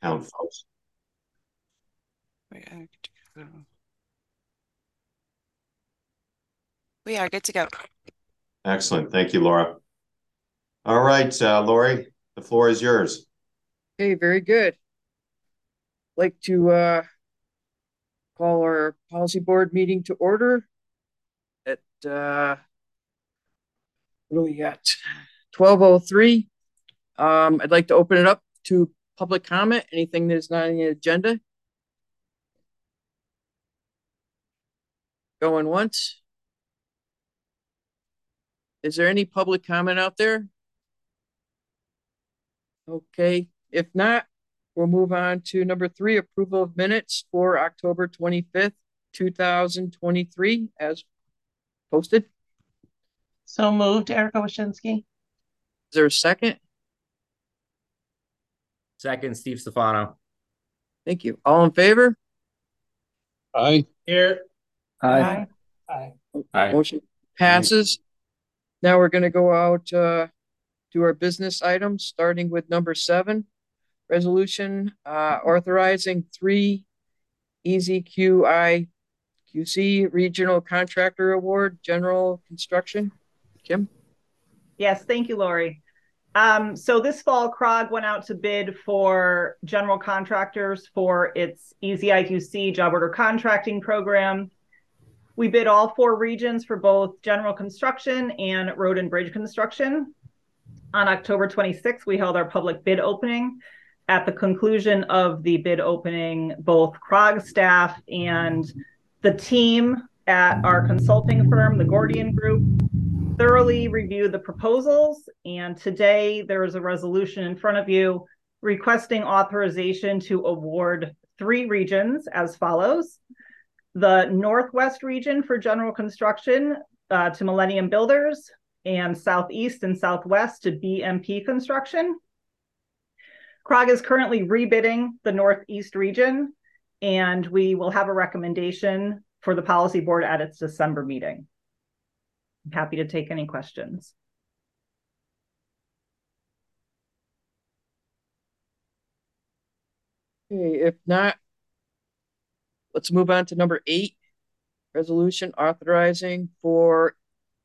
town folks. We are good to go. Excellent. Thank you, Laura. All right, Lori, the floor is yours. Okay, very good. Like to call our policy board meeting to order at what do we got? 12:03. I'd like to open it up to public comment. Anything that's not on the agenda? Going once. Is there any public comment out there? Okay, if not, we'll move on to number 3, approval of minutes for October 25th, 2023 as posted. So moved, Erica Washinsky. Is there a second? Second, Steve Stefano. Thank you. All in favor? Aye. Here. Aye. Aye. Motion passes. Now we're going to go out to our business items, starting with number 7, resolution authorizing 3 EZQI QC Regional Contractor Award, General Construction. Kim? Yes, thank you, Lori. So this fall, CROG went out to bid for general contractors for its EZIQC job order contracting program. We bid all 4 regions for both general construction and road and bridge construction. On October 26th, we held our public bid opening. At the conclusion of the bid opening, both CROG staff and the team at our consulting firm, the Gordian Group, thoroughly reviewed the proposals. And today there is a resolution in front of you requesting authorization to award 3 regions as follows. The Northwest region for general construction to Millennium Builders, and Southeast and Southwest to BMP Construction. CROG is currently rebidding the Northeast region, and we will have a recommendation for the policy board at its December meeting. I'm happy to take any questions. Okay, if not, let's move on to number 8, resolution authorizing for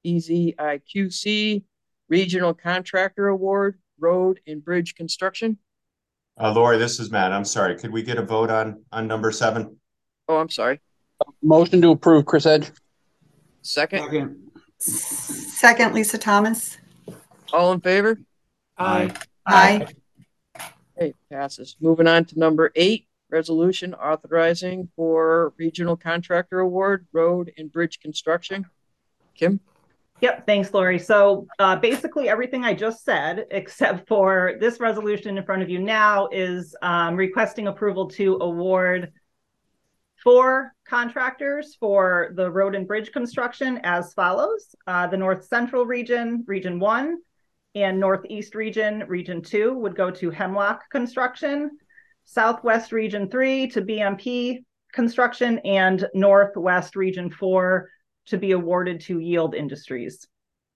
EZIQC Regional Contractor Award, Road and Bridge Construction. Lori, this is Matt. I'm sorry. Could we get a vote on number 7? Oh, I'm sorry. Motion to approve, Chris Edge. Second. Second, Lisa Thomas. All in favor? Aye. Aye. Okay, passes. Moving on to number 8, resolution authorizing for Regional Contractor Award, Road and Bridge Construction. Kim? Yep, thanks, Lori. So basically everything I just said, except for this resolution in front of you now, is requesting approval to award 4 contractors for the road and bridge construction as follows. The North Central region, Region 1, and Northeast region, Region 2, would go to Hemlock Construction. Southwest Region 3 to BMP Construction, and Northwest Region 4 to be awarded to Yield Industries.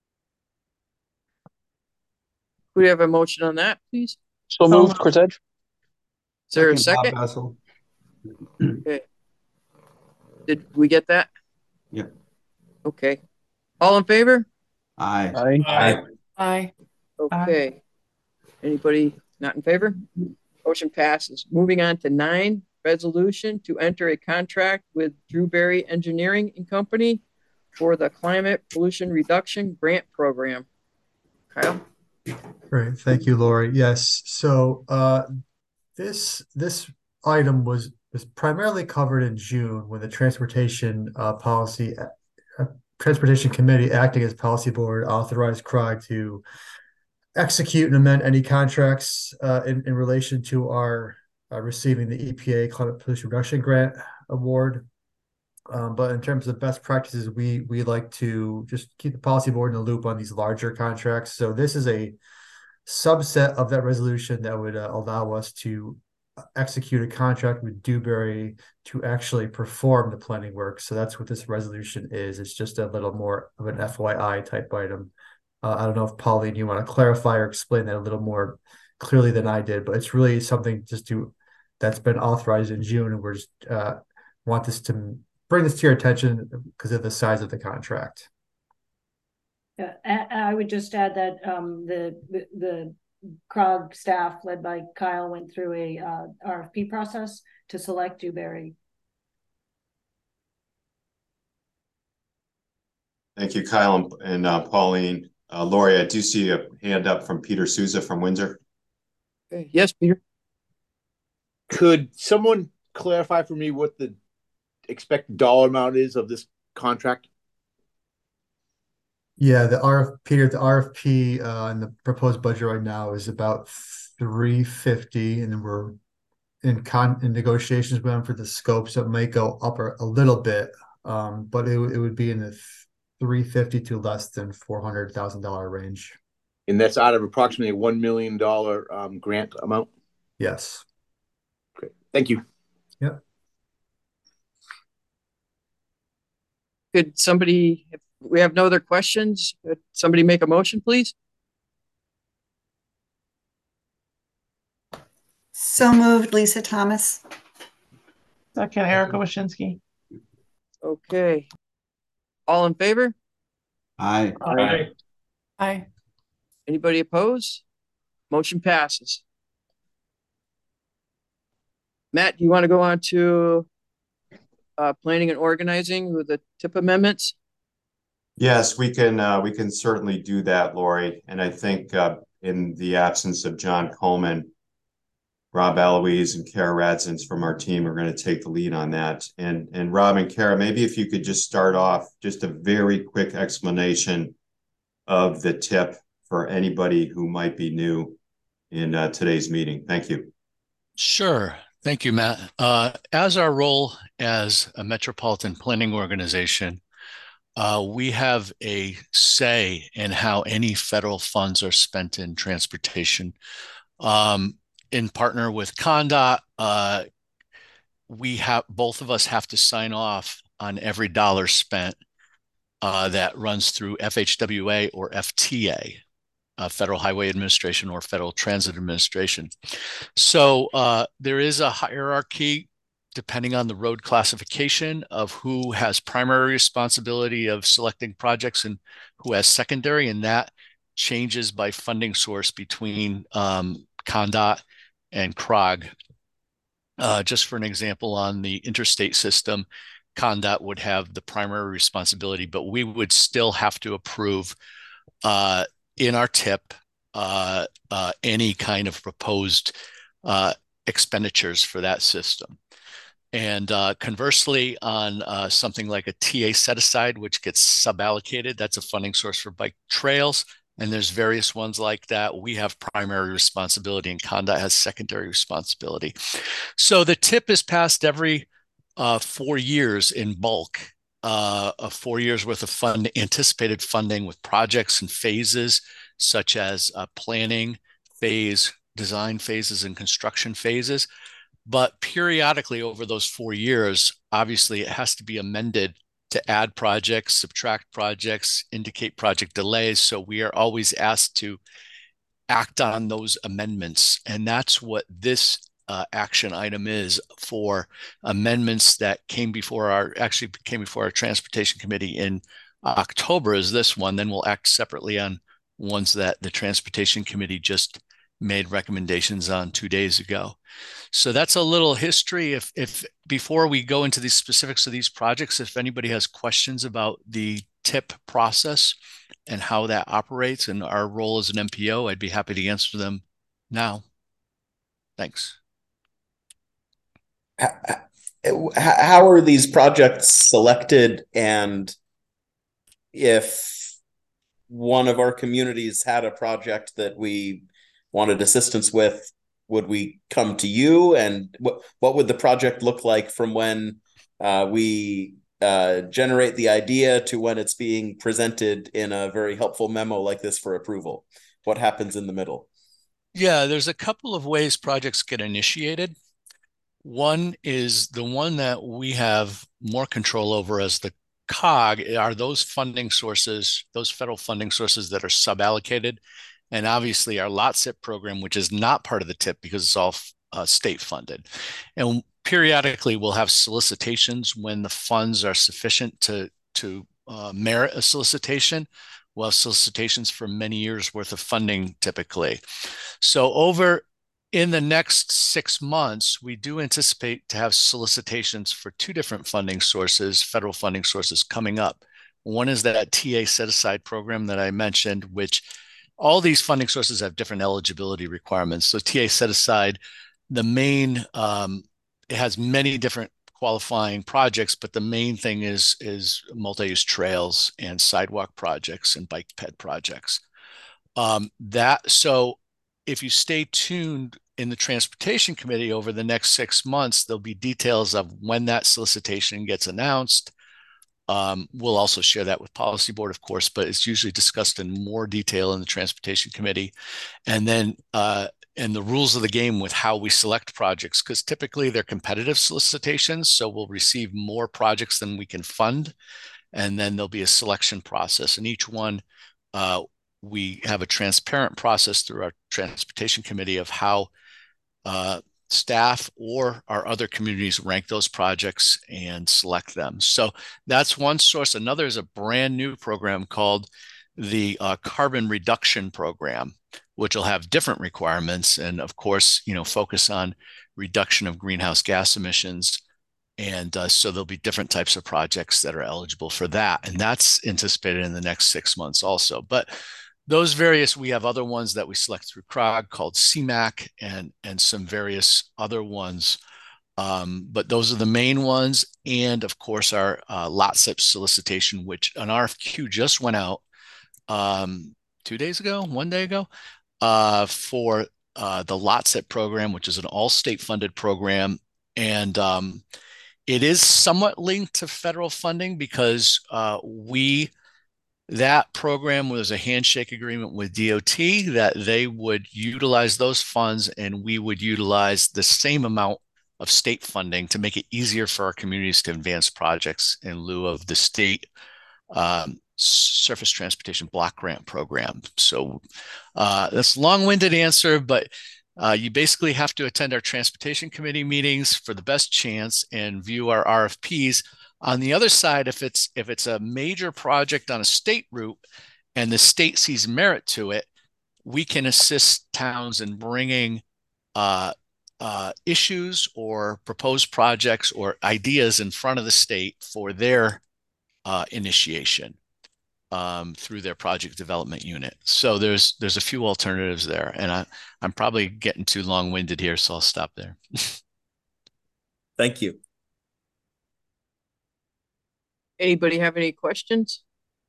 Could we have a motion on that, please? So moved, Chris Edge. Is there a second? Okay. Did we get that? Yep. Okay. All in favor? Aye. Aye. Aye. Okay. Anybody not in favor? Motion passes. Moving on to 9, resolution to enter a contract with Drewberry Engineering and Company for the Climate Pollution Reduction Grant Program. Kyle? Great, thank you, Lori. Yes, so this item was primarily covered in June when the Transportation Transportation Committee, acting as policy board, authorized CROG to execute and amend any contracts in relation to our receiving the EPA Climate Pollution Reduction Grant Award. But in terms of best practices, we like to just keep the policy board in the loop on these larger contracts. So this is a subset of that resolution that would allow us to execute a contract with Dewberry to actually perform the planning work. So that's what this resolution is. It's just a little more of an FYI type item. I don't know if Pauline, you want to clarify or explain that a little more clearly than I did, but it's really something just to that's been authorized in June, and we're just want this to bring this to your attention because of the size of the contract. Yeah, I would just add that the CROG staff led by Kyle went through a RFP process to select Dewberry. Thank you, Kyle and Pauline. Lori, I do see a hand up from Peter Souza from Windsor. Okay. Yes, Peter. Could someone clarify for me what the expected dollar amount is of this contract? Yeah, the RFP and the proposed budget right now is about 350, and then we're in negotiations with them for the scope, so it might go up a little bit, but it would be in the 350 to less than $400,000 range. And that's out of approximately $1 million grant amount? Yes. Great. Thank you. Yep. Could somebody, if we have no other questions, could somebody make a motion, please? So moved, Lisa Thomas. Second, Erica Washinsky. Okay. All in favor? Aye. Aye. Aye. Anybody opposed? Motion passes. Matt, do you want to go on to planning and organizing with the TIP amendments? Yes, we can certainly do that, Lori. And I think in the absence of John Coleman, Rob Eloise and Kara Radzins from our team are going to take the lead on that. And Rob and Kara, maybe if you could just start off just a very quick explanation of the TIP for anybody who might be new in today's meeting. Thank you. Sure. Thank you, Matt. As our role as a metropolitan planning organization, we have a say in how any federal funds are spent in transportation. In partner with ConnDOT, both of us have to sign off on every dollar spent that runs through FHWA or FTA, Federal Highway Administration or Federal Transit Administration. So there is a hierarchy depending on the road classification of who has primary responsibility of selecting projects and who has secondary, and that changes by funding source between ConnDOT and CROG. Just for an example, on the interstate system, ConnDOT would have the primary responsibility, but we would still have to approve in our TIP any kind of proposed expenditures for that system. And conversely, on something like a TA set aside, which gets sub-allocated, that's a funding source for bike trails. And there's various ones like that. We have primary responsibility and ConnDOT has secondary responsibility. So the TIP is passed every 4 years in bulk, 4 years worth of anticipated funding with projects and phases, such as planning phase, design phases, and construction phases. But periodically over those 4 years, obviously it has to be amended to add projects, subtract projects, indicate project delays. So we are always asked to act on those amendments. And that's what this action item is for amendments that came before our Transportation Committee in October is this one. Then we'll act separately on ones that the Transportation Committee just made recommendations on 2 days ago. So that's a little history. If before we go into the specifics of these projects, if anybody has questions about the TIP process and how that operates and our role as an MPO, I'd be happy to answer them now. Thanks. How are these projects selected? And if one of our communities had a project that we wanted assistance with, would we come to you? And what would the project look like from when we generate the idea to when it's being presented in a very helpful memo like this for approval? What happens in the middle? Yeah, there's a couple of ways projects get initiated. One is the one that we have more control over as the COG are those funding sources, those federal funding sources that are sub-allocated. And obviously our LOTSIP program, which is not part of the TIP because it's all state funded. And periodically we'll have solicitations when the funds are sufficient to merit a solicitation. We'll have solicitations for many years worth of funding typically. So over in the next 6 months, we do anticipate to have solicitations for 2 different funding sources, federal funding sources coming up. One is that TA set aside program that I mentioned, which all these funding sources have different eligibility requirements. So TA set aside, the main, it has many different qualifying projects, but the main thing is multi-use trails and sidewalk projects and bike ped projects. So if you stay tuned in the Transportation Committee over the next 6 months, there'll be details of when that solicitation gets announced. We'll also share that with Policy Board, of course, but it's usually discussed in more detail in the Transportation Committee. And then and the rules of the game with how we select projects, because typically they're competitive solicitations. So we'll receive more projects than we can fund. And then there'll be a selection process. And each one, we have a transparent process through our Transportation Committee of how staff or our other communities rank those projects and select them. So that's one source. Another is a brand new program called the Carbon Reduction Program, which will have different requirements and, of course, focus on reduction of greenhouse gas emissions. And so there'll be different types of projects that are eligible for that. And that's anticipated in the next 6 months also. But those various, we have other ones that we select through CROG called CMAQ and some various other ones. But those are the main ones. And of course, our LOTCIP solicitation, which an RFQ just went out 2 days ago, 1 day ago, for the LOTCIP program, which is an all-state funded program. And it is somewhat linked to federal funding because that program was a handshake agreement with DOT that they would utilize those funds and we would utilize the same amount of state funding to make it easier for our communities to advance projects in lieu of the state surface transportation block grant program. So that's a long-winded answer, but you basically have to attend our Transportation Committee meetings for the best chance and view our RFPs. On the other side, if it's a major project on a state route and the state sees merit to it, we can assist towns in bringing issues or proposed projects or ideas in front of the state for their initiation through their project development unit. So there's a few alternatives there, and I'm probably getting too long-winded here, so I'll stop there. Thank you. Anybody have any questions?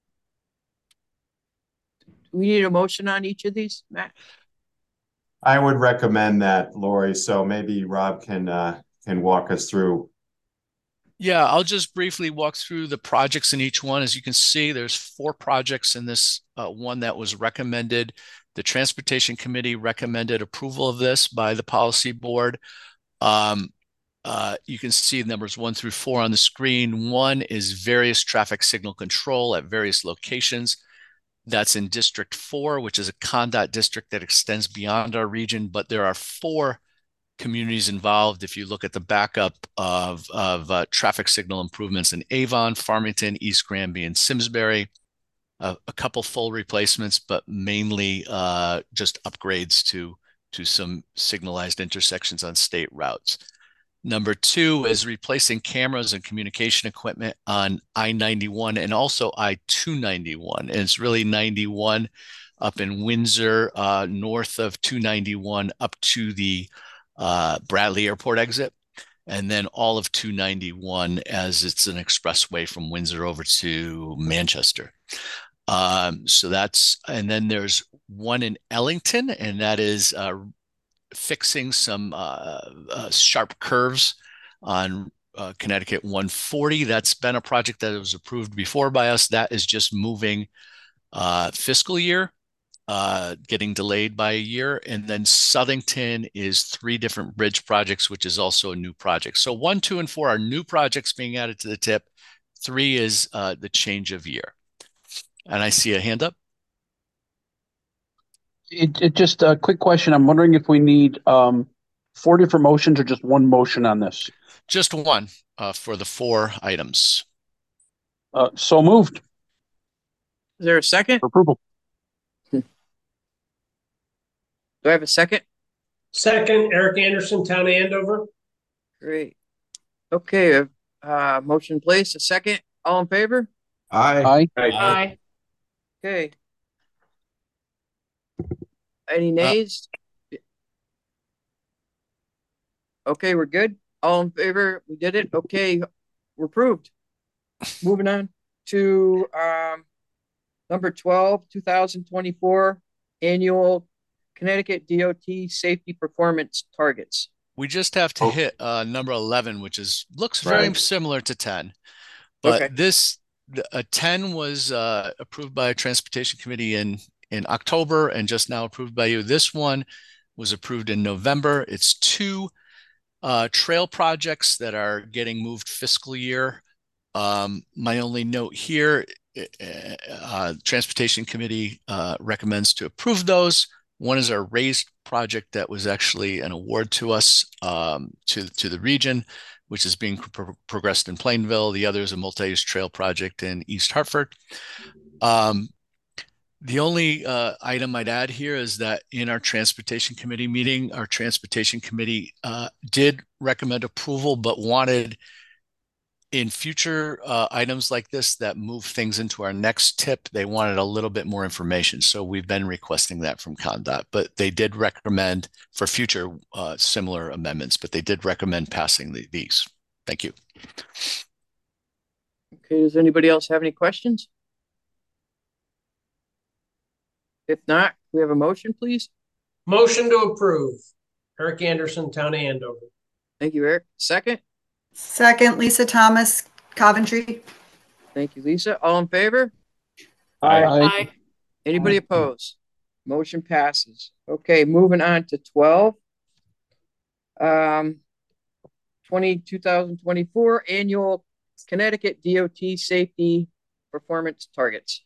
Do we need a motion on each of these, Matt? I would recommend that, Lori. So maybe Rob can walk us through. Yeah, I'll just briefly walk through the projects in each one. As you can see, there's 4 projects in this one that was recommended. The Transportation Committee recommended approval of this by the Policy Board. You can see numbers 1 through 4 on the screen. 1 is various traffic signal control at various locations. That's in District 4, which is a CONDOT district that extends beyond our region, but there are 4 communities involved. If you look at the backup of traffic signal improvements in Avon, Farmington, East Granby, and Simsbury, a couple full replacements, but mainly just upgrades to some signalized intersections on state routes. Number 2 is replacing cameras and communication equipment on I-91 and also I-291. And it's really 91 up in Windsor, north of 291 up to the Bradley Airport exit. And then all of 291 as it's an expressway from Windsor over to Manchester. So that's, and then there's one in Ellington, and that is fixing some sharp curves on Connecticut 140. That's been a project that was approved before by us. That is just moving fiscal year, getting delayed by a year. And then Southington is 3 different bridge projects, which is also a new project. So 1, 2, and 4 are new projects being added to the TIP. 3 is the change of year. And I see a hand up. It just a quick question. I'm wondering if we need 4 different motions or just one motion on this? Just one for the 4 items. So moved. Is there a second? For approval. Do I have a second? Second, Eric Anderson, Town of Andover. Great. Okay, motion placed, a second. All in favor? Aye. Aye. Okay. Any nays? Okay, we're good. All in favor? We did it. Okay, we're approved. Moving on to number 12, 2024 annual Connecticut DOT safety performance targets. We just have to hit number 11, which looks very similar to 10. But this 10 was approved by a transportation committee in October and just now approved by you. This one was approved in November. It's 2 trail projects that are getting moved fiscal year. My only note here, transportation committee recommends to approve those. One is our raised project that was actually an award to us to the region, which is being progressed in Plainville. The other is a multi-use trail project in East Hartford. The only item I'd add here is that in our transportation committee meeting, our transportation committee did recommend approval, but wanted in future items like this that move things into our next tip, they wanted a little bit more information. So we've been requesting that from ConnDOT, but they did recommend for future similar amendments, but they did recommend passing these. Thank you. Okay, does anybody else have any questions? If not, we have a motion, please. Motion to approve. Eric Anderson, Town of Andover. Thank you, Eric. Second? Second, Lisa Thomas, Coventry. Thank you, Lisa. All in favor? Aye. Anybody opposed? Motion passes. Okay, moving on to 12. 2024 annual Connecticut DOT safety performance targets.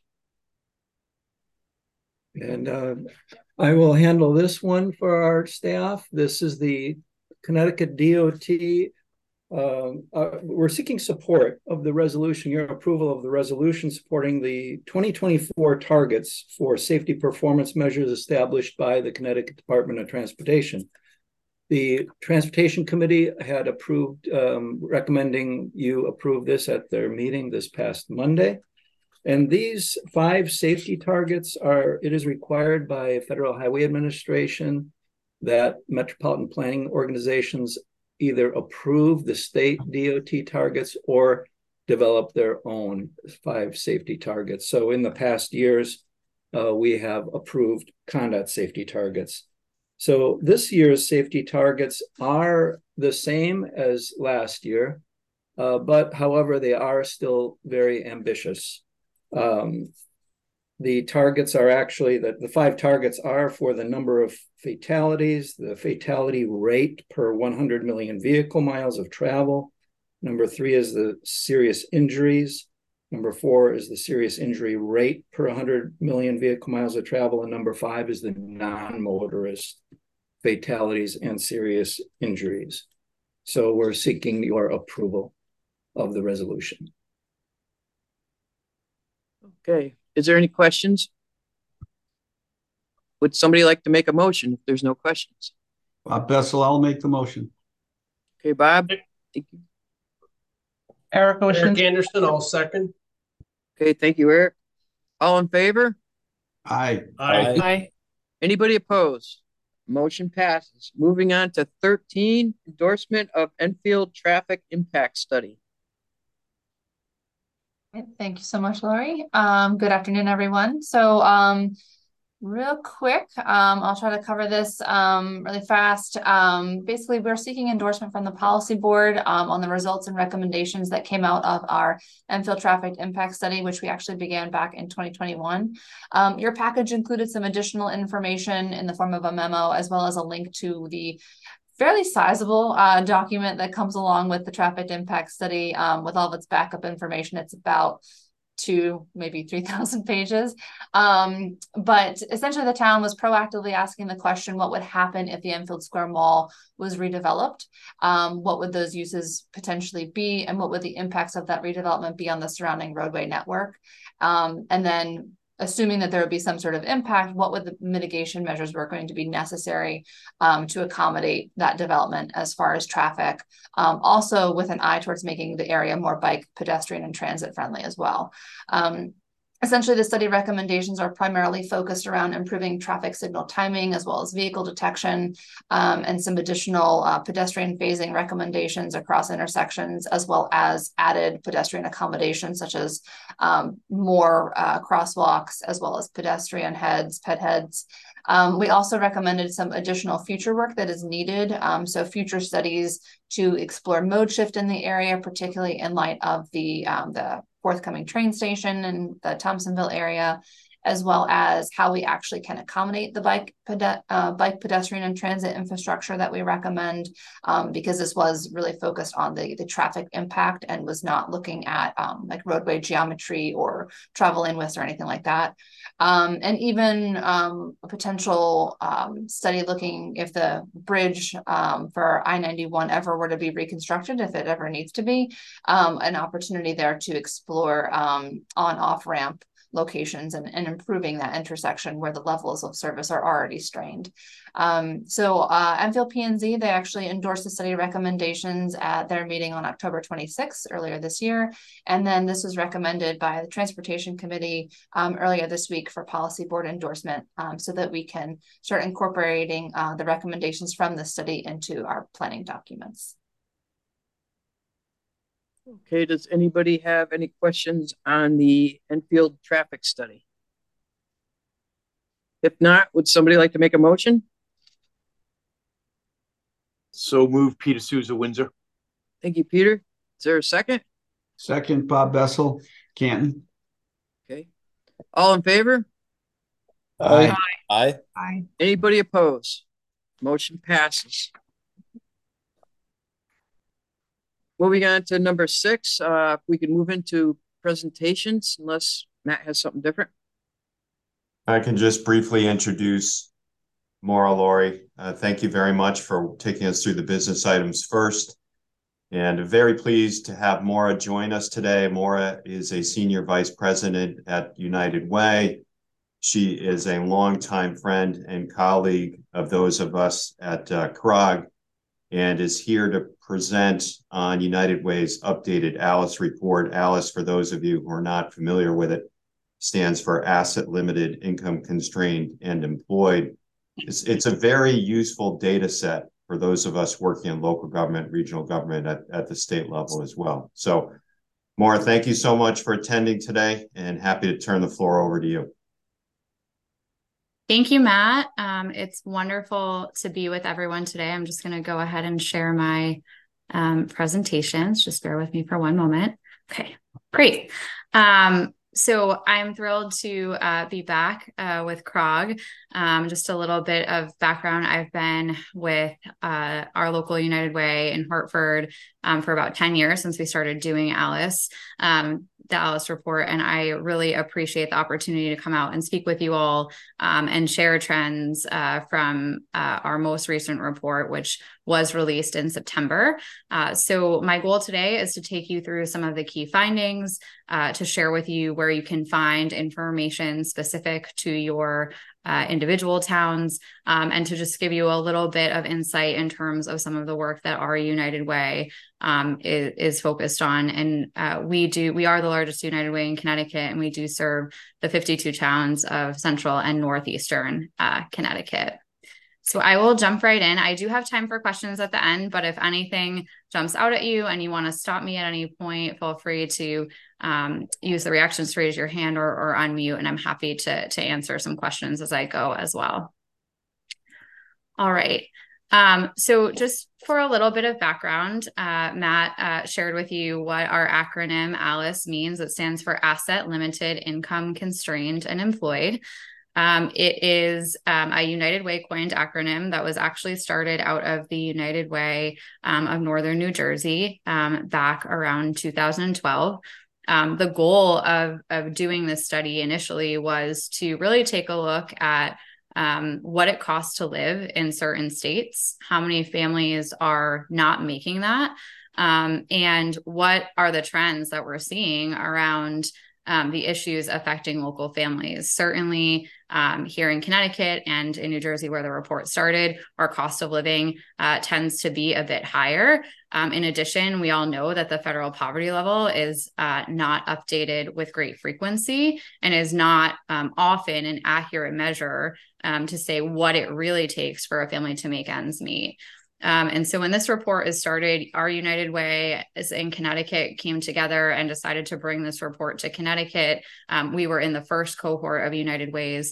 And I will handle this one for our staff. This is the Connecticut DOT. We're seeking support of the resolution, your approval of the resolution supporting the 2024 targets for safety performance measures established by the Connecticut Department of Transportation. The Transportation Committee had approved, recommending you approve this at their meeting this past Monday. And these 5 safety targets it is required by Federal Highway Administration that metropolitan planning organizations either approve the state DOT targets or develop their own 5 safety targets. So in the past years, we have approved ConnDOT safety targets. So this year's safety targets are the same as last year, but however, they are still very ambitious. The targets are actually the 5 targets are for the number of fatalities, the fatality rate per 100 million vehicle miles of travel. Number 3 is the serious injuries. Number 4 is the serious injury rate per 100 million vehicle miles of travel. And number 5 is the non-motorist fatalities and serious injuries. So we're seeking your approval of the resolution. Okay, is there any questions? Would somebody like to make a motion if there's no questions? Bob Bessel, I'll make the motion. Okay, Bob. Thank you. Eric Anderson, I'll second. Okay, thank you, Eric. All in favor? Aye. Aye. Anybody opposed? Motion passes. Moving on to 13, endorsement of Enfield Traffic Impact Study. Thank you so much, Lori. Good afternoon, everyone. So real quick, I'll try to cover this really fast. Basically, we're seeking endorsement from the policy board on the results and recommendations that came out of our Enfield Traffic Impact Study, which we actually began back in 2021. Your package included some additional information in the form of a memo, as well as a link to the fairly sizable document that comes along with the traffic impact study with all of its backup information. It's about maybe 3,000 pages. But essentially the town was proactively asking the question, what would happen if the Enfield Square Mall was redeveloped? What would those uses potentially be? And what would the impacts of that redevelopment be on the surrounding roadway network? And then assuming that there would be some sort of impact, what would the mitigation measures were going to be necessary to accommodate that development as far as traffic, also with an eye towards making the area more bike, pedestrian, and transit friendly as well. Essentially, the study recommendations are primarily focused around improving traffic signal timing as well as vehicle detection, and some additional pedestrian phasing recommendations across intersections, as well as added pedestrian accommodations such as more crosswalks, as well as pedestrian heads, ped heads. We also recommended some additional future work that is needed. So future studies to explore mode shift in the area, particularly in light of the forthcoming train station in the Thompsonville area, as well as how we actually can accommodate the bike, pedestrian, and transit infrastructure that we recommend, because this was really focused on the traffic impact and was not looking at like roadway geometry or travel lane widths or anything like that. And even a potential study looking if the bridge for I-91 ever were to be reconstructed, if it ever needs to be, an opportunity there to explore on-off ramp locations and improving that intersection where the levels of service are already strained. So Enfield P&Z, they actually endorsed the study recommendations at their meeting on October 26th earlier this year. And then this was recommended by the Transportation Committee earlier this week for policy board endorsement, so that we can start incorporating the recommendations from the study into our planning documents. Okay, does anybody have any questions on the Enfield traffic study? If not, would somebody like to make a motion? So move, Peter Souza, Windsor. Thank you, Peter. Is there a second? Second, Bob Bessel, Canton. Okay. All in favor? Aye. Aye. Aye. Anybody oppose? Motion passes. Moving on to number 6, we can move into presentations unless Matt has something different. I can just briefly introduce Maura Lawrie. Thank you very much for taking us through the business items first. And very pleased to have Maura join us today. Maura is a senior vice president at United Way. She is a longtime friend and colleague of those of us at CROG, and is here to present on United Way's updated ALICE report. ALICE, for those of you who are not familiar with it, stands for Asset Limited, Income Constrained, and Employed. It's a very useful data set for those of us working in local government, regional government at the state level as well. So, Maura, thank you so much for attending today, and happy to turn the floor over to you. Thank you, Matt. It's wonderful to be with everyone today. I'm just going to go ahead and share my presentations. Just bear with me for one moment. Okay, great. So I'm thrilled to be back with CROG. Just a little bit of background. I've been with our local United Way in Hartford for about 10 years since we started doing ALICE, the ALICE report, and I really appreciate the opportunity to come out and speak with you all and share trends from our most recent report, which was released in September. So my goal today is to take you through some of the key findings, to share with you where you can find information specific to your individual towns, and to just give you a little bit of insight in terms of some of the work that our United Way is focused on. And we are the largest United Way in Connecticut, and we do serve the 52 towns of central and northeastern Connecticut. So I will jump right in. I do have time for questions at the end, but if anything jumps out at you and you want to stop me at any point, feel free to use the reactions to raise your hand or unmute, and I'm happy to answer some questions as I go as well. All right. So just for a little bit of background, Matt shared with you what our acronym ALICE means. It stands for Asset Limited, Income Constrained, and Employed. It is a United Way coined acronym that was actually started out of the United Way of Northern New Jersey back around 2012. The goal of doing this study initially was to really take a look at what it costs to live in certain states, how many families are not making that, and what are the trends that we're seeing around the issues affecting local families. Certainly here in Connecticut and in New Jersey, where the report started, our cost of living tends to be a bit higher. In addition, we all know that the federal poverty level is not updated with great frequency and is not often an accurate measure to say what it really takes for a family to make ends meet. And so when this report is started, our United Way in Connecticut came together and decided to bring this report to Connecticut. We were in the first cohort of United Ways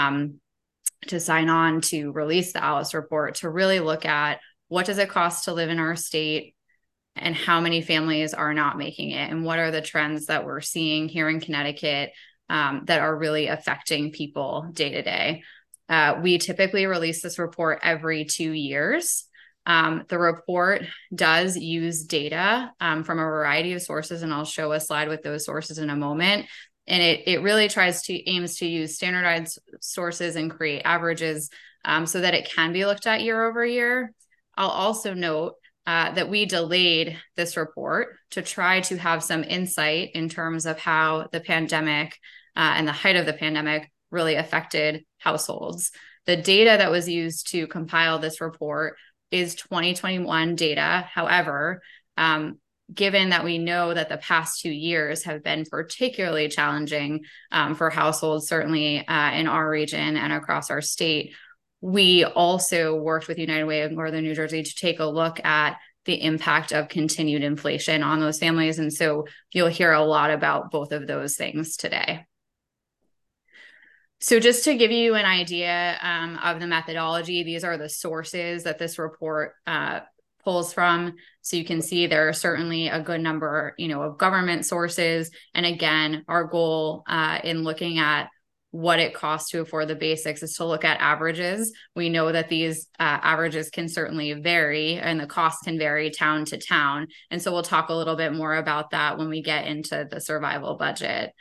to sign on to release the ALICE report, to really look at what does it cost to live in our state and how many families are not making it, and what are the trends that we're seeing here in Connecticut that are really affecting people day to day. We typically release this report every 2 years. The report does use data from a variety of sources, and I'll show a slide with those sources in a moment. And it really aims to use standardized sources and create averages so that it can be looked at year over year. I'll also note that we delayed this report to try to have some insight in terms of how the pandemic and the height of the pandemic really affected households. The data that was used to compile this report is 2021 data. However, given that we know that the past 2 years have been particularly challenging for households, certainly in our region and across our state, we also worked with United Way of Northern New Jersey to take a look at the impact of continued inflation on those families. And so you'll hear a lot about both of those things today. So just to give you an idea of the methodology, these are the sources that this report pulls from. So you can see there are certainly a good number, of government sources. And again, our goal in looking at what it costs to afford the basics is to look at averages. We know that these averages can certainly vary and the cost can vary town to town. And so we'll talk a little bit more about that when we get into the survival budget.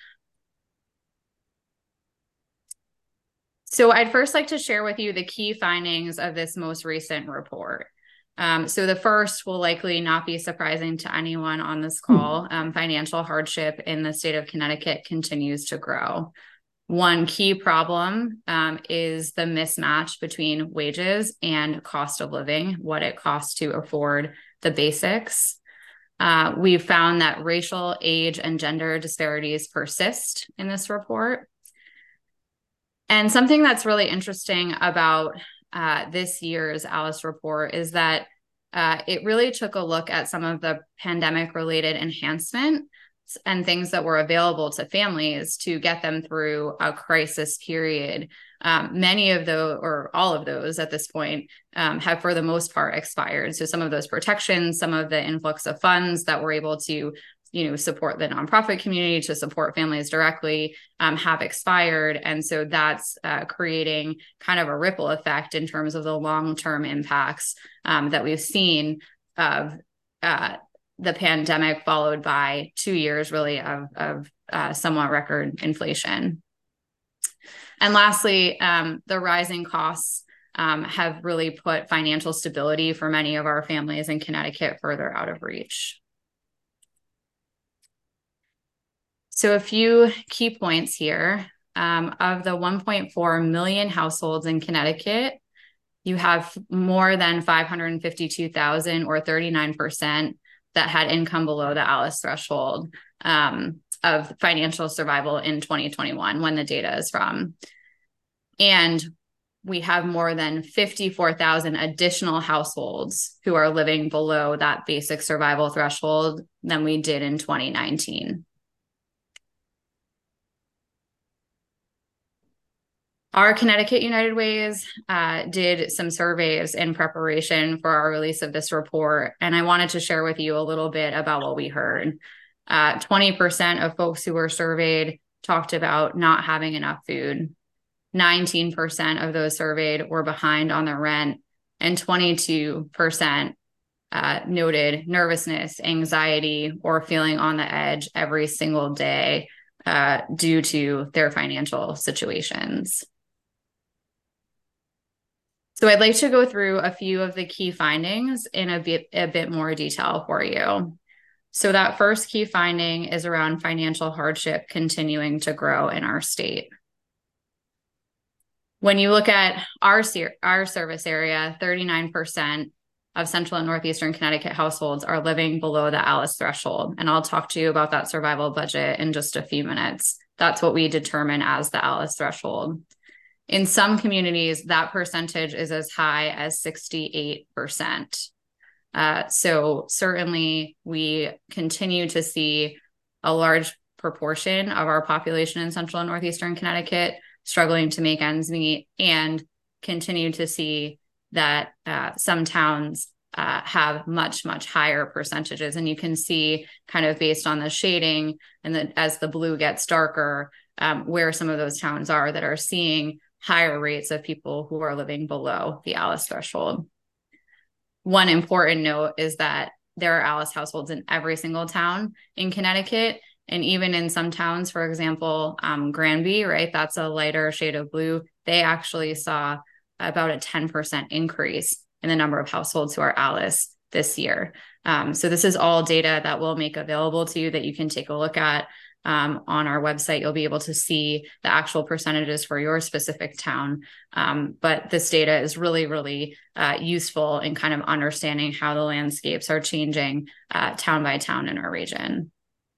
So I'd first like to share with you the key findings of this most recent report. So the first will likely not be surprising to anyone on this call. Financial hardship in the state of Connecticut continues to grow. One key problem is the mismatch between wages and cost of living, what it costs to afford the basics. We've found that racial, age, and gender disparities persist in this report. And something that's really interesting about this year's ALICE report is that it really took a look at some of the pandemic-related enhancements and things that were available to families to get them through a crisis period. Many of those, or all of those at this point, have for the most part expired. So some of those protections, some of the influx of funds that were able to support the nonprofit community, to support families directly, have expired. And so that's creating kind of a ripple effect in terms of the long-term impacts that we've seen of the pandemic, followed by 2 years really of somewhat record inflation. And lastly, the rising costs have really put financial stability for many of our families in Connecticut further out of reach. So a few key points here. Of the 1.4 million households in Connecticut, you have more than 552,000 or 39% that had income below the ALICE threshold of financial survival in 2021 when the data is from. And we have more than 54,000 additional households who are living below that basic survival threshold than we did in 2019. Our Connecticut United Ways did some surveys in preparation for our release of this report, and I wanted to share with you a little bit about what we heard. 20% of folks who were surveyed talked about not having enough food. 19% of those surveyed were behind on their rent, and 22% noted nervousness, anxiety, or feeling on the edge every single day due to their financial situations. So I'd like to go through a few of the key findings in a bit more detail for you. So that first key finding is around financial hardship continuing to grow in our state. When you look at our service area, 39% of Central and Northeastern Connecticut households are living below the ALICE threshold. And I'll talk to you about that survival budget in just a few minutes. That's what we determine as the ALICE threshold. In some communities, that percentage is as high as 68%. So certainly we continue to see a large proportion of our population in Central and Northeastern Connecticut struggling to make ends meet, and continue to see that some towns have much, much higher percentages. And you can see kind of based on the shading and as the blue gets darker, where some of those towns are that are seeing higher rates of people who are living below the ALICE threshold. One important note is that there are ALICE households in every single town in Connecticut. And even in some towns, for example, Granby, right, that's a lighter shade of blue, they actually saw about a 10% increase in the number of households who are ALICE this year. So this is all data that we'll make available to you that you can take a look at. On our website, you'll be able to see the actual percentages for your specific town. But this data is really, really useful in kind of understanding how the landscapes are changing town by town in our region.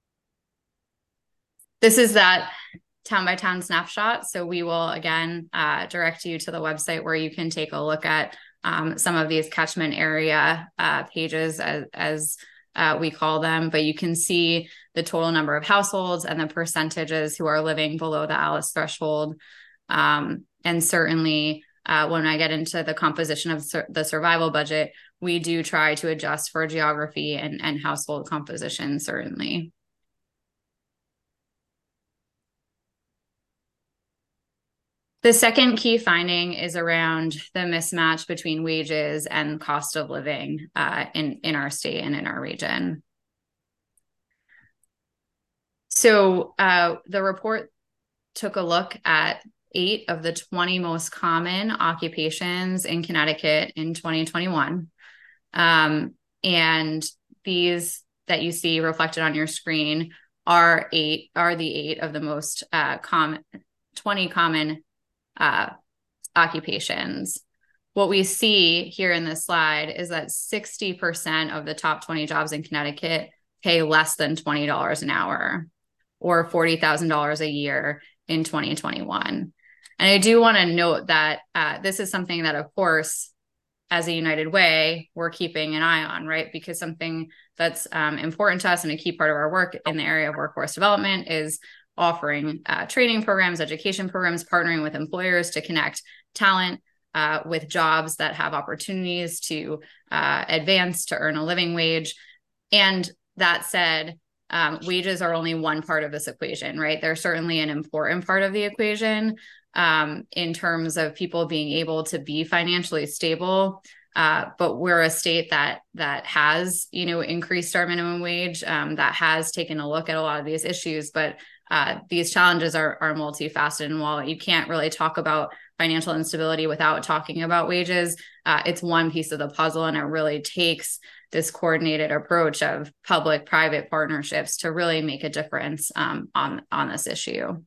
This is that town by town snapshot. So we will, again, direct you to the website where you can take a look at some of these catchment area pages as we call them, but you can see the total number of households and the percentages who are living below the ALICE threshold. And certainly when I get into the composition of the survival budget, we do try to adjust for geography and household composition, certainly. The second key finding is around the mismatch between wages and cost of living in our state and in our region. So the report took a look at 8 of the 20 most common occupations in Connecticut in 2021. And these that you see reflected on your screen are the 8 of the most 20 common occupations. What we see here in this slide is that 60% of the top 20 jobs in Connecticut pay less than $20 an hour, or $40,000 a year in 2021. And I do want to note that this is something that, of course, as a United Way, we're keeping an eye on, right? Because something that's important to us and a key part of our work in the area of workforce development is offering training programs, education programs, partnering with employers to connect talent with jobs that have opportunities to advance, to earn a living wage. And that said, wages are only one part of this equation, right? They're certainly an important part of the equation in terms of people being able to be financially stable. But we're a state that has, increased our minimum wage, that has taken a look at a lot of these issues, but these challenges are multifaceted. And while you can't really talk about financial instability without talking about wages, it's one piece of the puzzle, and it really takes this coordinated approach of public-private partnerships to really make a difference on this issue.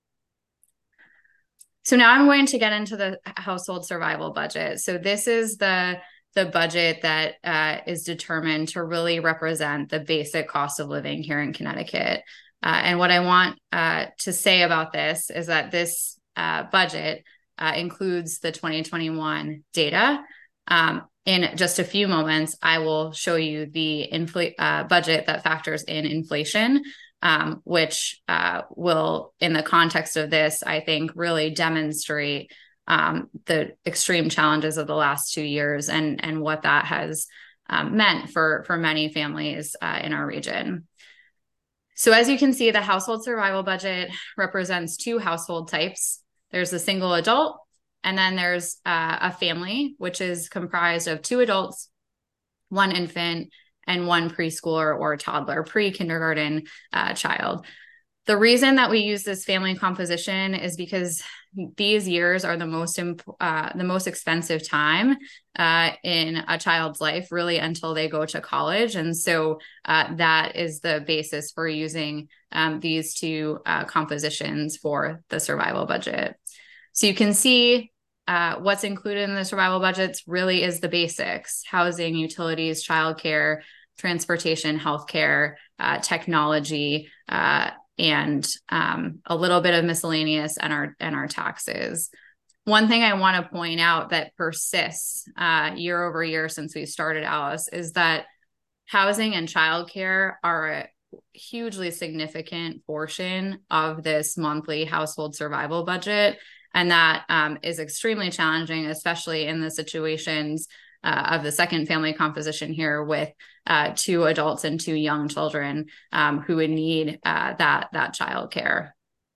So now I'm going to get into the household survival budget. So this is the budget that is determined to really represent the basic cost of living here in Connecticut. And what I want to say about this is that this budget includes the 2021 data. In just a few moments, I will show you the budget that factors in inflation, which will, in the context of this, I think really demonstrate the extreme challenges of the last 2 years and what that has meant for many families in our region. So as you can see, the household survival budget represents 2 household types. There's a single adult, and then there's a family, which is comprised of 2 adults one infant, and one preschooler or toddler, pre-kindergarten child. The reason that we use this family composition is because these years are the most expensive time in a child's life, really, until they go to college. And so that is the basis for using these two compositions for the survival budget. So you can see what's included in the survival budgets really is the basics: housing, utilities, childcare, transportation, healthcare, technology, and a little bit of miscellaneous and our taxes. One thing I want to point out that persists year over year since we started ALICE is that housing and childcare are a hugely significant portion of this monthly household survival budget. And that is extremely challenging, especially in the situations of the second family composition here with 2 adults and 2 young children who would need that child care.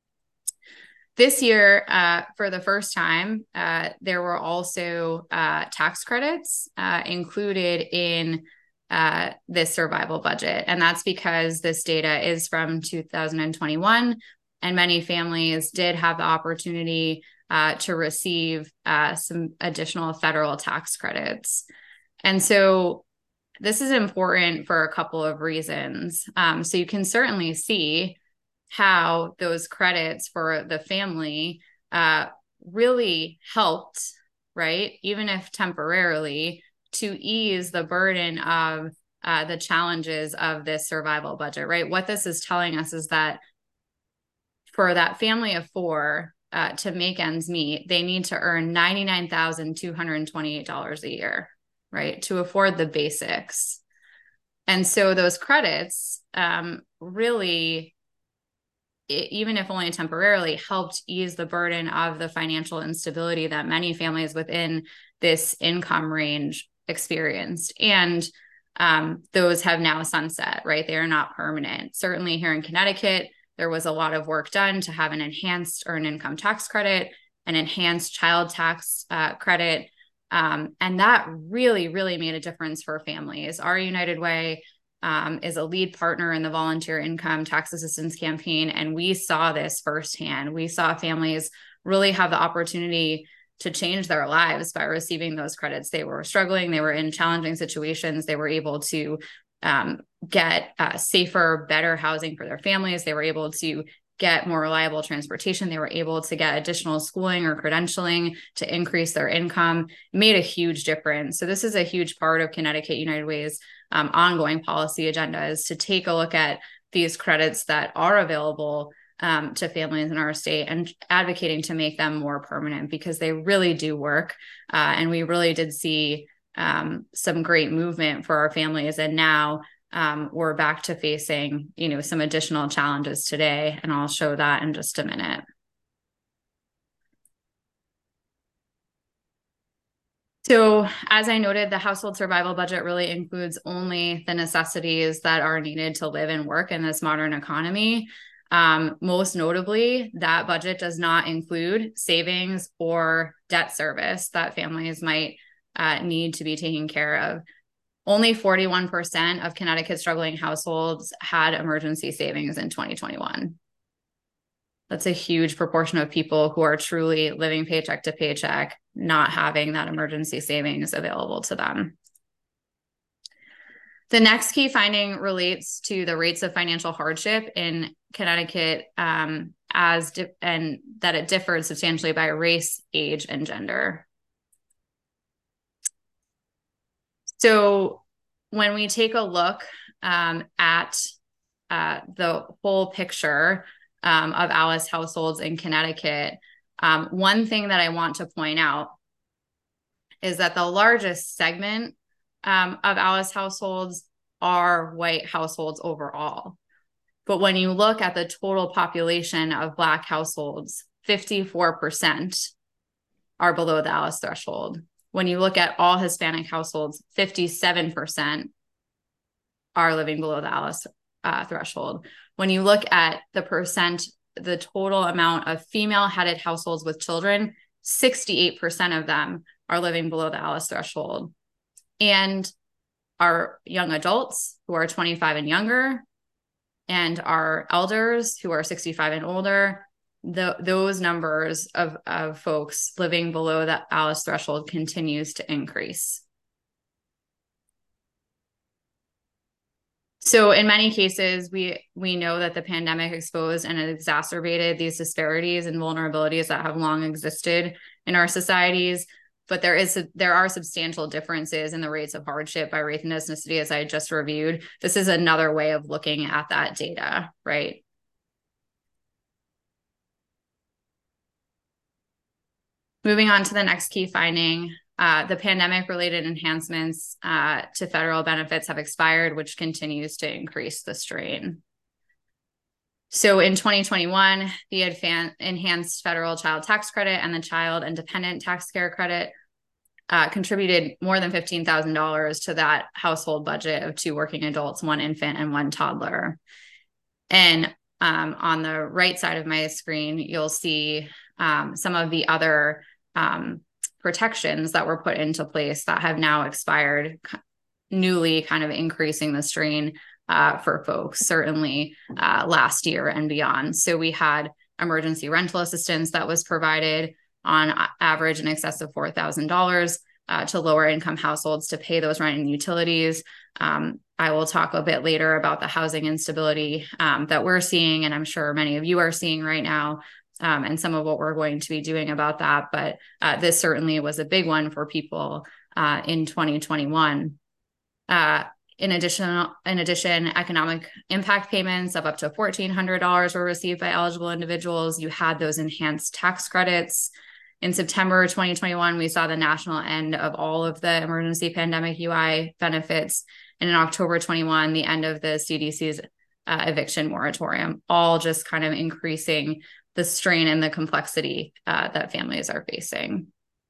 This year, for the first time, there were also tax credits included in this survival budget. And that's because this data is from 2021, and many families did have the opportunity to receive some additional federal tax credits. And so this is important for a couple of reasons. So you can certainly see how those credits for the family really helped, right? Even if temporarily, to ease the burden of the challenges of this survival budget, right? What this is telling us is that for that family of 4 to make ends meet, they need to earn $99,228 a year, right? To afford the basics. And so those credits really, even if only temporarily, helped ease the burden of the financial instability that many families within this income range experienced. And those have now sunset, right? They are not permanent. Certainly here in Connecticut, there was a lot of work done to have an enhanced earned income tax credit, an enhanced child tax credit. And that really, really made a difference for families. Our United Way is a lead partner in the Volunteer Income Tax Assistance Campaign, and we saw this firsthand. We saw families really have the opportunity to change their lives by receiving those credits. They were struggling, they were in challenging situations, they were able to get safer, better housing for their families. They were able to get more reliable transportation. They were able to get additional schooling or credentialing to increase their income. It made a huge difference. So this is a huge part of Connecticut United Way's ongoing policy agenda, is to take a look at these credits that are available to families in our state and advocating to make them more permanent, because they really do work. And we really did see some great movement for our families. And now we're back to facing, some additional challenges today. And I'll show that in just a minute. So as I noted, the household survival budget really includes only the necessities that are needed to live and work in this modern economy. Most notably, that budget does not include savings or debt service that families might need to be taken care of. Only 41% of Connecticut struggling households had emergency savings in 2021. That's a huge proportion of people who are truly living paycheck to paycheck, not having that emergency savings available to them. The next key finding relates to the rates of financial hardship in Connecticut, and that it differs substantially by race, age, and gender. So when we take a look at the whole picture of ALICE households in Connecticut, one thing that I want to point out is that the largest segment of ALICE households are white households overall. But when you look at the total population of Black households, 54% are below the ALICE threshold. When you look at all Hispanic households, 57% are living below the ALICE threshold. When you look at the total amount of female-headed households with children, 68% of them are living below the ALICE threshold. And our young adults who are 25 and younger, and our elders who are 65 and older, those numbers of folks living below that ALICE threshold continues to increase. So in many cases, we know that the pandemic exposed and exacerbated these disparities and vulnerabilities that have long existed in our societies. But there are substantial differences in the rates of hardship by race and ethnicity, as I just reviewed. This is another way of looking at that data, right? Moving on to the next key finding, the pandemic-related enhancements to federal benefits have expired, which continues to increase the strain. So in 2021, the enhanced federal child tax credit and the child and dependent tax care credit contributed more than $15,000 to that household budget of 2 working adults, 1 infant, and 1 toddler. And on the right side of my screen, you'll see some of the other protections that were put into place that have now expired, newly kind of increasing the strain for folks, certainly last year and beyond. So we had emergency rental assistance that was provided on average in excess of $4,000 to lower income households to pay those rent and utilities. I will talk a bit later about the housing instability that we're seeing, and I'm sure many of you are seeing right now, and some of what we're going to be doing about that. But this certainly was a big one for people in 2021. In addition, economic impact payments of up to $1,400 were received by eligible individuals. You had those enhanced tax credits. In September 2021, we saw the national end of all of the emergency pandemic UI benefits. And in October 21, the end of the CDC's eviction moratorium, all just kind of increasing the strain and the complexity that families are facing.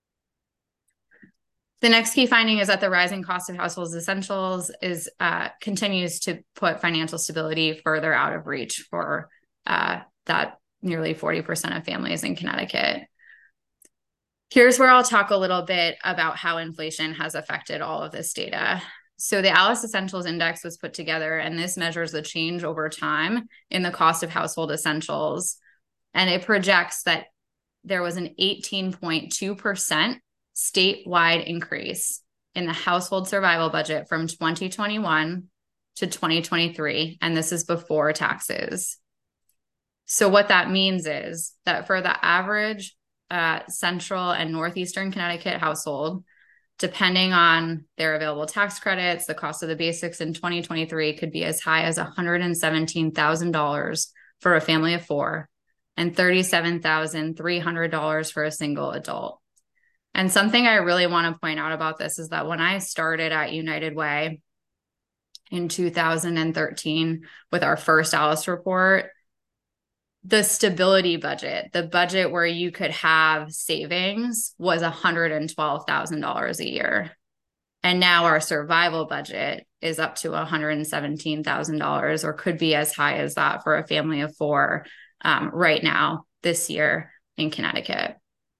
The next key finding is that the rising cost of household essentials continues to put financial stability further out of reach for that nearly 40% of families in Connecticut. Here's where I'll talk a little bit about how inflation has affected all of this data. So the ALICE Essentials Index was put together, and this measures the change over time in the cost of household essentials. And it projects that there was an 18.2% statewide increase in the household survival budget from 2021 to 2023, and this is before taxes. So what that means is that for the average central and northeastern Connecticut household, depending on their available tax credits, the cost of the basics in 2023 could be as high as $117,000 for a family of 4 and $37,300 for a single adult. And something I really want to point out about this is that when I started at United Way in 2013 with our first ALICE report, the stability budget, the budget where you could have savings, was $112,000 a year. And now our survival budget is up to $117,000, or could be as high as that for a family of 4 right now this year in Connecticut.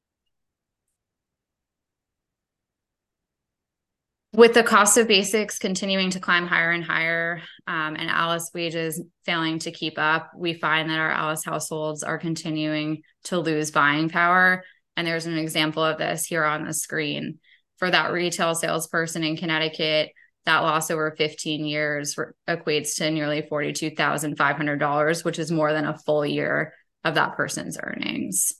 With the cost of basics continuing to climb higher and higher, and ALICE wages failing to keep up, we find that our ALICE households are continuing to lose buying power. And there's an example of this here on the screen. For that retail salesperson in Connecticut, that loss over 15 years equates to nearly $42,500, which is more than a full year of that person's earnings.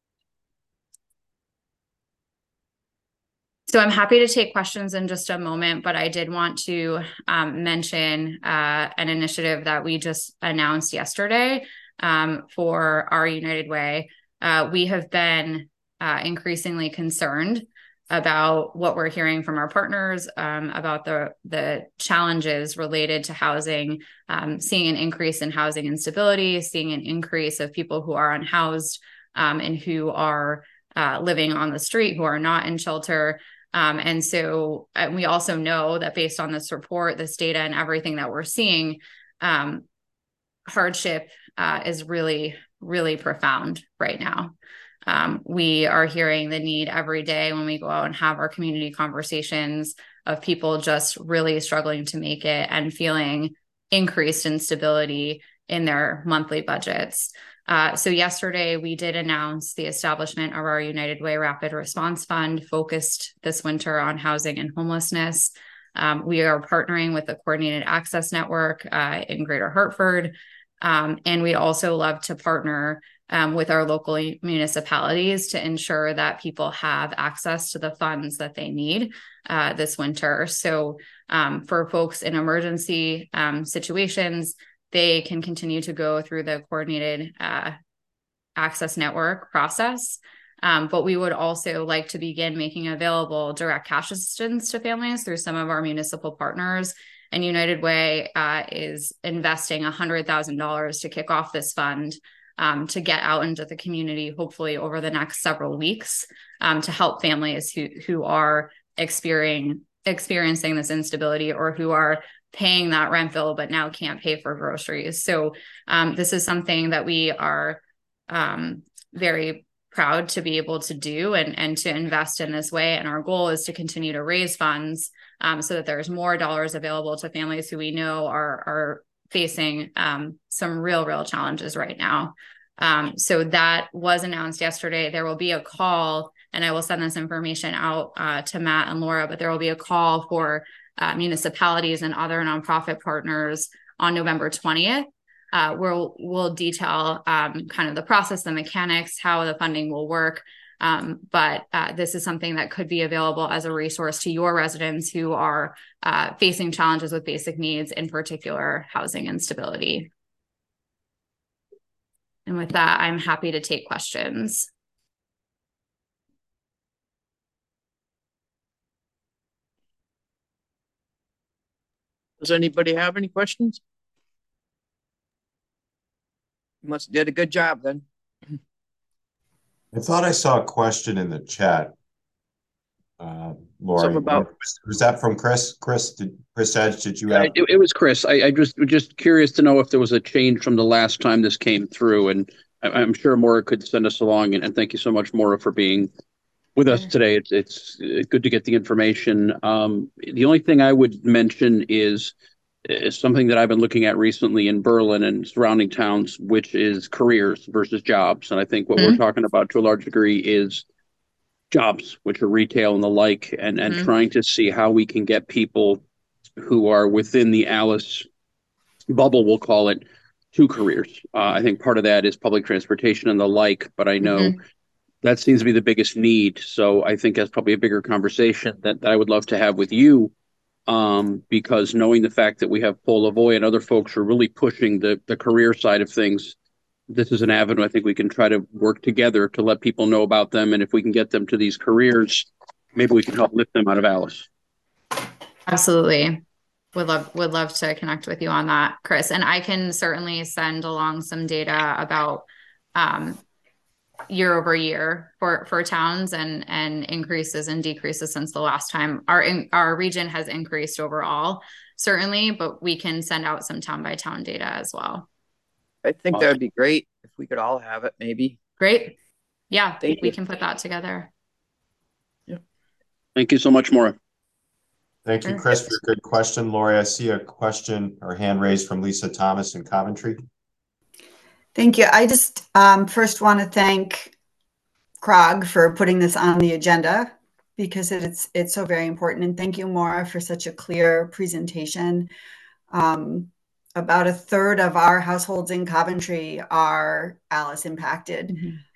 So I'm happy to take questions in just a moment, but I did want to mention an initiative that we just announced yesterday for our United Way. We have been increasingly concerned about what we're hearing from our partners about the challenges related to housing, seeing an increase in housing instability, seeing an increase of people who are unhoused and who are living on the street, who are not in shelter. And so we also know that based on this report, this data, and everything that we're seeing, hardship is really, really profound right now. We are hearing the need every day when we go out and have our community conversations of people just really struggling to make it and feeling increased instability in their monthly budgets. So yesterday we did announce the establishment of our United Way Rapid Response Fund focused this winter on housing and homelessness. We are partnering with the Coordinated Access Network in Greater Hartford. And we also love to partner with our local municipalities to ensure that people have access to the funds that they need this winter. So for folks in emergency situations, they can continue to go through the Coordinated Access Network process. But we would also like to begin making available direct cash assistance to families through some of our municipal partners. And United Way is investing $100,000 to kick off this fund to get out into the community, hopefully over the next several weeks, to help families who are experiencing this instability or who are paying that rent bill but now can't pay for groceries. So this is something that we are very proud to be able to do and to invest in this way. And our goal is to continue to raise funds so that there's more dollars available to families who we know are facing some real challenges right now. So that was announced yesterday. There will be a call, and I will send this information out to Matt and Laura, but there will be a call for municipalities and other nonprofit partners on November 20th. We'll detail kind of the process, the mechanics, how the funding will work. But this is something that could be available as a resource to your residents who are facing challenges with basic needs, in particular housing instability. And with that, I'm happy to take questions. Does anybody have any questions? You must have did a good job then. I thought I saw a question in the chat. Lori, was that from Chris? Chris Edge, did you have? It was Chris. I just curious to know if there was a change from the last time this came through, and I'm sure Maura could send us along. And thank you so much, Maura, for being with us today. It's good to get the information. The only thing I would mention is something that I've been looking at recently in Berlin and surrounding towns, which is careers versus jobs. And I think what we're talking about to a large degree is jobs, which are retail and the like, and trying to see how we can get people who are within the Alice bubble, we'll call it, to careers. I think part of that is public transportation and the like, but I know that seems to be the biggest need. So I think that's probably a bigger conversation that I would love to have with you, because knowing the fact that we have Paul Lavoie and other folks who are really pushing the career side of things, this is an avenue I think we can try to work together to let people know about them. And if we can get them to these careers, maybe we can help lift them out of Alice. Absolutely. Would love to connect with you on that, Chris. And I can certainly send along some data about year over year for towns and increases and decreases since the last time. Our region has increased overall, certainly, but we can send out some town by town data as well. I think that would be great if we could all have it, maybe. Great. Yeah, we can put that together. Yeah. Thank you so much, Maura. Thank you, Chris, for your good question. Lori, I see a question or hand raised from Lisa Thomas in Coventry. Thank you. I just first want to thank CROG for putting this on the agenda because it's so very important. And thank you, Maura, for such a clear presentation. About a third of our households in Coventry are Alice impacted.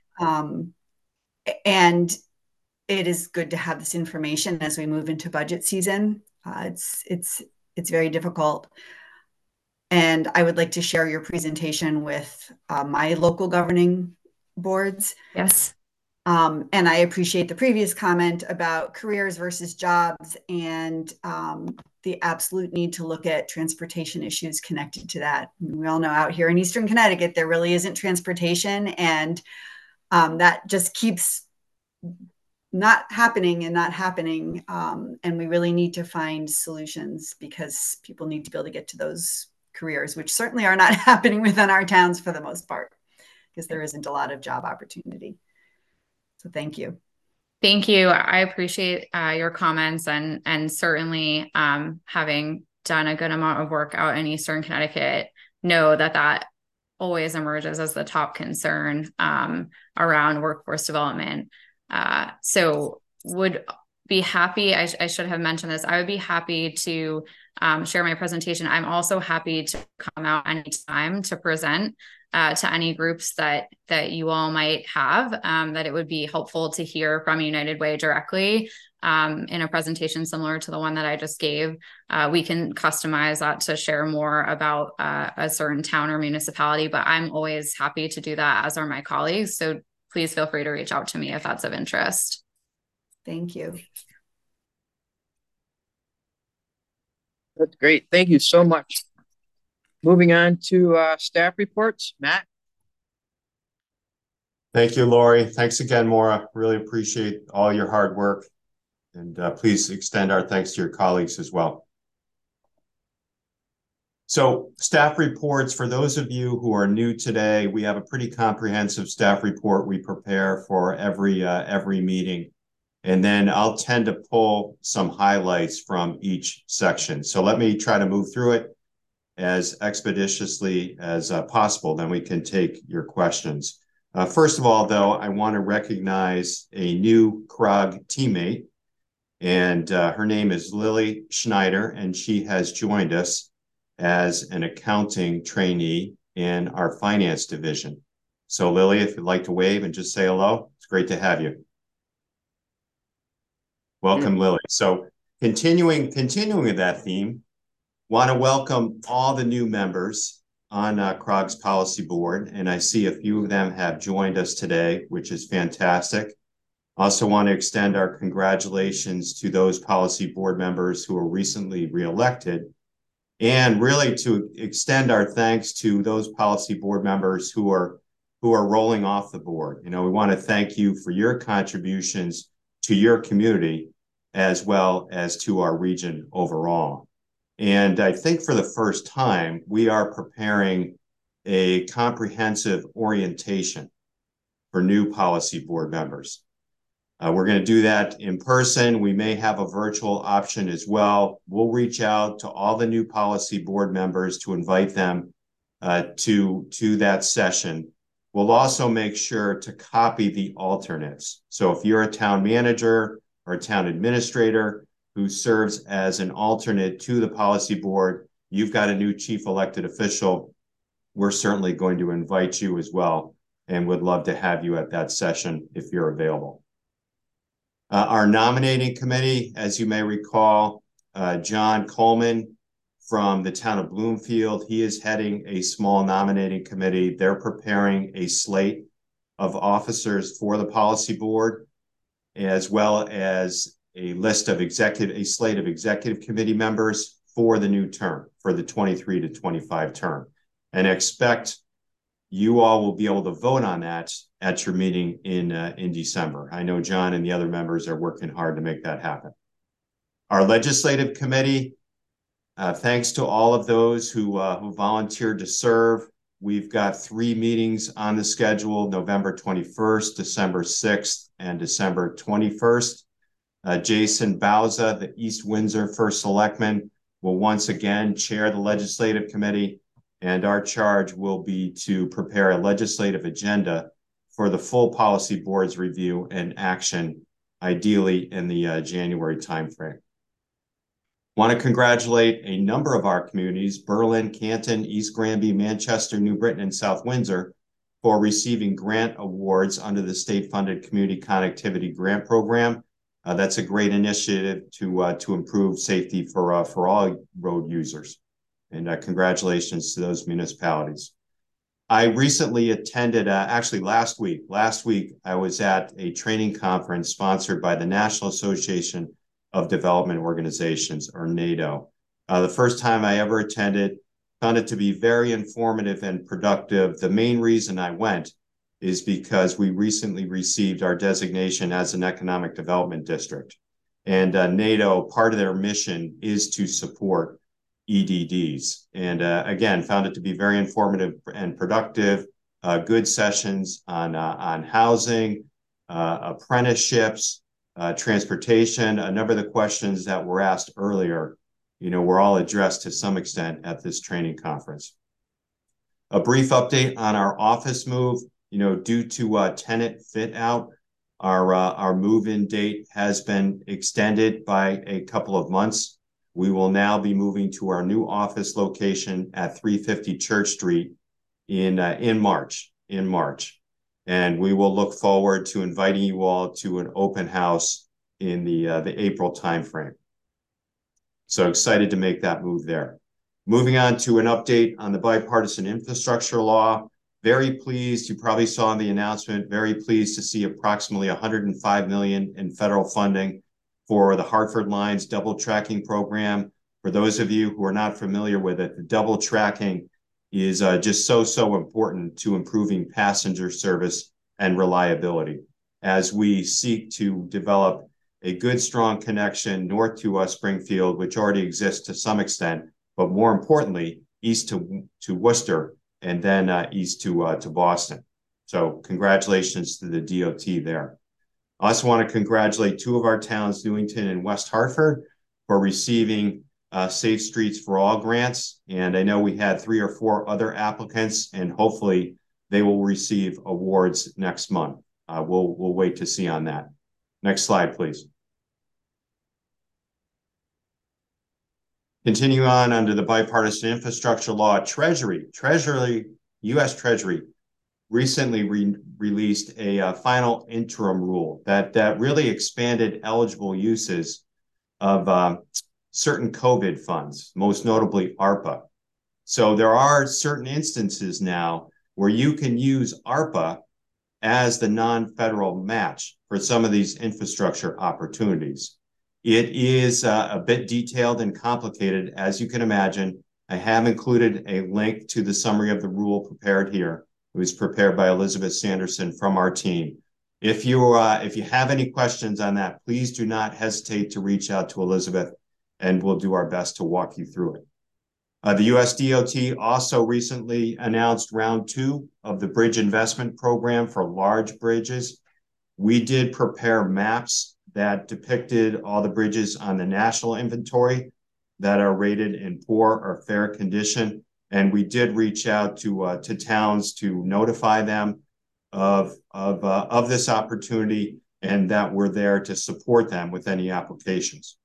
And it is good to have this information as we move into budget season. It's very difficult. And I would like to share your presentation with my local governing boards. Yes. And I appreciate the previous comment about careers versus jobs and the absolute need to look at transportation issues connected to that. We all know out here in Eastern Connecticut, there really isn't transportation, and that just keeps not happening. And we really need to find solutions because people need to be able to get to those careers, which certainly are not happening within our towns for the most part, because there isn't a lot of job opportunity. So thank you. Thank you. I appreciate your comments and certainly having done a good amount of work out in Eastern Connecticut, know that always emerges as the top concern around workforce development. So would be happy, I should have mentioned this, I would be happy to share my presentation. I'm also happy to come out anytime to present to any groups that you all might have, that it would be helpful to hear from United Way directly in a presentation similar to the one that I just gave. We can customize that to share more about a certain town or municipality, but I'm always happy to do that, as are my colleagues. So please feel free to reach out to me if that's of interest. Thank you. That's great. Thank you so much. Moving on to staff reports. Matt? Thank you, Lori. Thanks again, Maura. Really appreciate all your hard work. And please extend our thanks to your colleagues as well. So staff reports, for those of you who are new today, we have a pretty comprehensive staff report we prepare for every meeting. And then I'll tend to pull some highlights from each section. So let me try to move through it as expeditiously as possible. Then we can take your questions. First of all, though, I want to recognize a new CROG teammate, and her name is Lily Schneider, and she has joined us as an accounting trainee in our finance division. So Lily, if you'd like to wave and just say hello, it's great to have you. Welcome, Lily. So continuing with that theme, want to welcome all the new members on CROG's policy board, and I see a few of them have joined us today, which is fantastic. Also want to extend our congratulations to those policy board members who were recently reelected, and really to extend our thanks to those policy board members who are rolling off the board. You know, we want to thank you for your contributions to your community as well as to our region overall. And I think for the first time, we are preparing a comprehensive orientation for new policy board members. We're going to do that in person. We may have a virtual option as well. We'll reach out to all the new policy board members to invite them to that session. We'll also make sure to copy the alternates. So if you're a town manager or a town administrator who serves as an alternate to the policy board, you've got a new chief elected official, we're certainly going to invite you as well and would love to have you at that session if you're available. Our nominating committee, as you may recall, John Coleman from the town of Bloomfield, he is heading a small nominating committee. They're preparing a slate of officers for the policy board, as well as a slate of executive committee members for the new term, for the 23 to 25 term. And expect you all will be able to vote on that at your meeting in December. I know John and the other members are working hard to make that happen. Our legislative committee, thanks to all of those who volunteered to serve. We've got 3 meetings on the schedule: November 21st, December 6th, and December 21st. Jason Bauza, the East Windsor First Selectman, will once again chair the legislative committee, and our charge will be to prepare a legislative agenda for the full policy board's review and action, ideally in the January timeframe. Want to congratulate a number of our communities, Berlin, Canton, East Granby, Manchester, New Britain, and South Windsor, for receiving grant awards under the state-funded Community Connectivity Grant Program. That's a great initiative to improve safety for all road users. And congratulations to those municipalities. I recently attended, actually last week I was at a training conference sponsored by the National Association of Development Organizations, or NATO. The first time I ever attended, found it to be very informative and productive. The main reason I went is because we recently received our designation as an economic development district. And NATO, part of their mission is to support EDDs. And again, found it to be very informative and productive. Good sessions on housing, apprenticeships, transportation. A number of the questions that were asked earlier, were all addressed to some extent at this training conference. A brief update on our office move. Due to tenant fit out, our move-in date has been extended by a couple of months. We will now be moving to our new office location at 350 Church Street in March. And we will look forward to inviting you all to an open house in the April timeframe. So excited to make that move there. Moving on to an update on the bipartisan infrastructure law. Very pleased, you probably saw in the announcement, very pleased to see approximately $105 million in federal funding for the Hartford Lines double tracking program. For those of you who are not familiar with it, the double tracking is just so important to improving passenger service and reliability as we seek to develop a good, strong connection north to Springfield, which already exists to some extent, but more importantly, east to Worcester, and then east to Boston. So congratulations to the DOT there. I also want to congratulate two of our towns, Newington and West Hartford, for receiving Safe Streets for All grants. And I know we had 3 or 4 other applicants, and hopefully they will receive awards next month. We'll wait to see on that. Next slide, please. Continue on under the bipartisan infrastructure law, U.S. Treasury recently released a final interim rule that really expanded eligible uses of certain COVID funds, most notably ARPA. So there are certain instances now where you can use ARPA as the non-federal match for some of these infrastructure opportunities. It is a bit detailed and complicated, as you can imagine. I have included a link to the summary of the rule prepared here. It was prepared by Elizabeth Sanderson from our team. If you have any questions on that, please do not hesitate to reach out to Elizabeth, and we'll do our best to walk you through it. The US DOT also recently announced round 2 of the Bridge Investment Program for large bridges. We did prepare maps that depicted all the bridges on the national inventory that are rated in poor or fair condition. And we did reach out to towns to notify them of this opportunity, and that we're there to support them with any applications.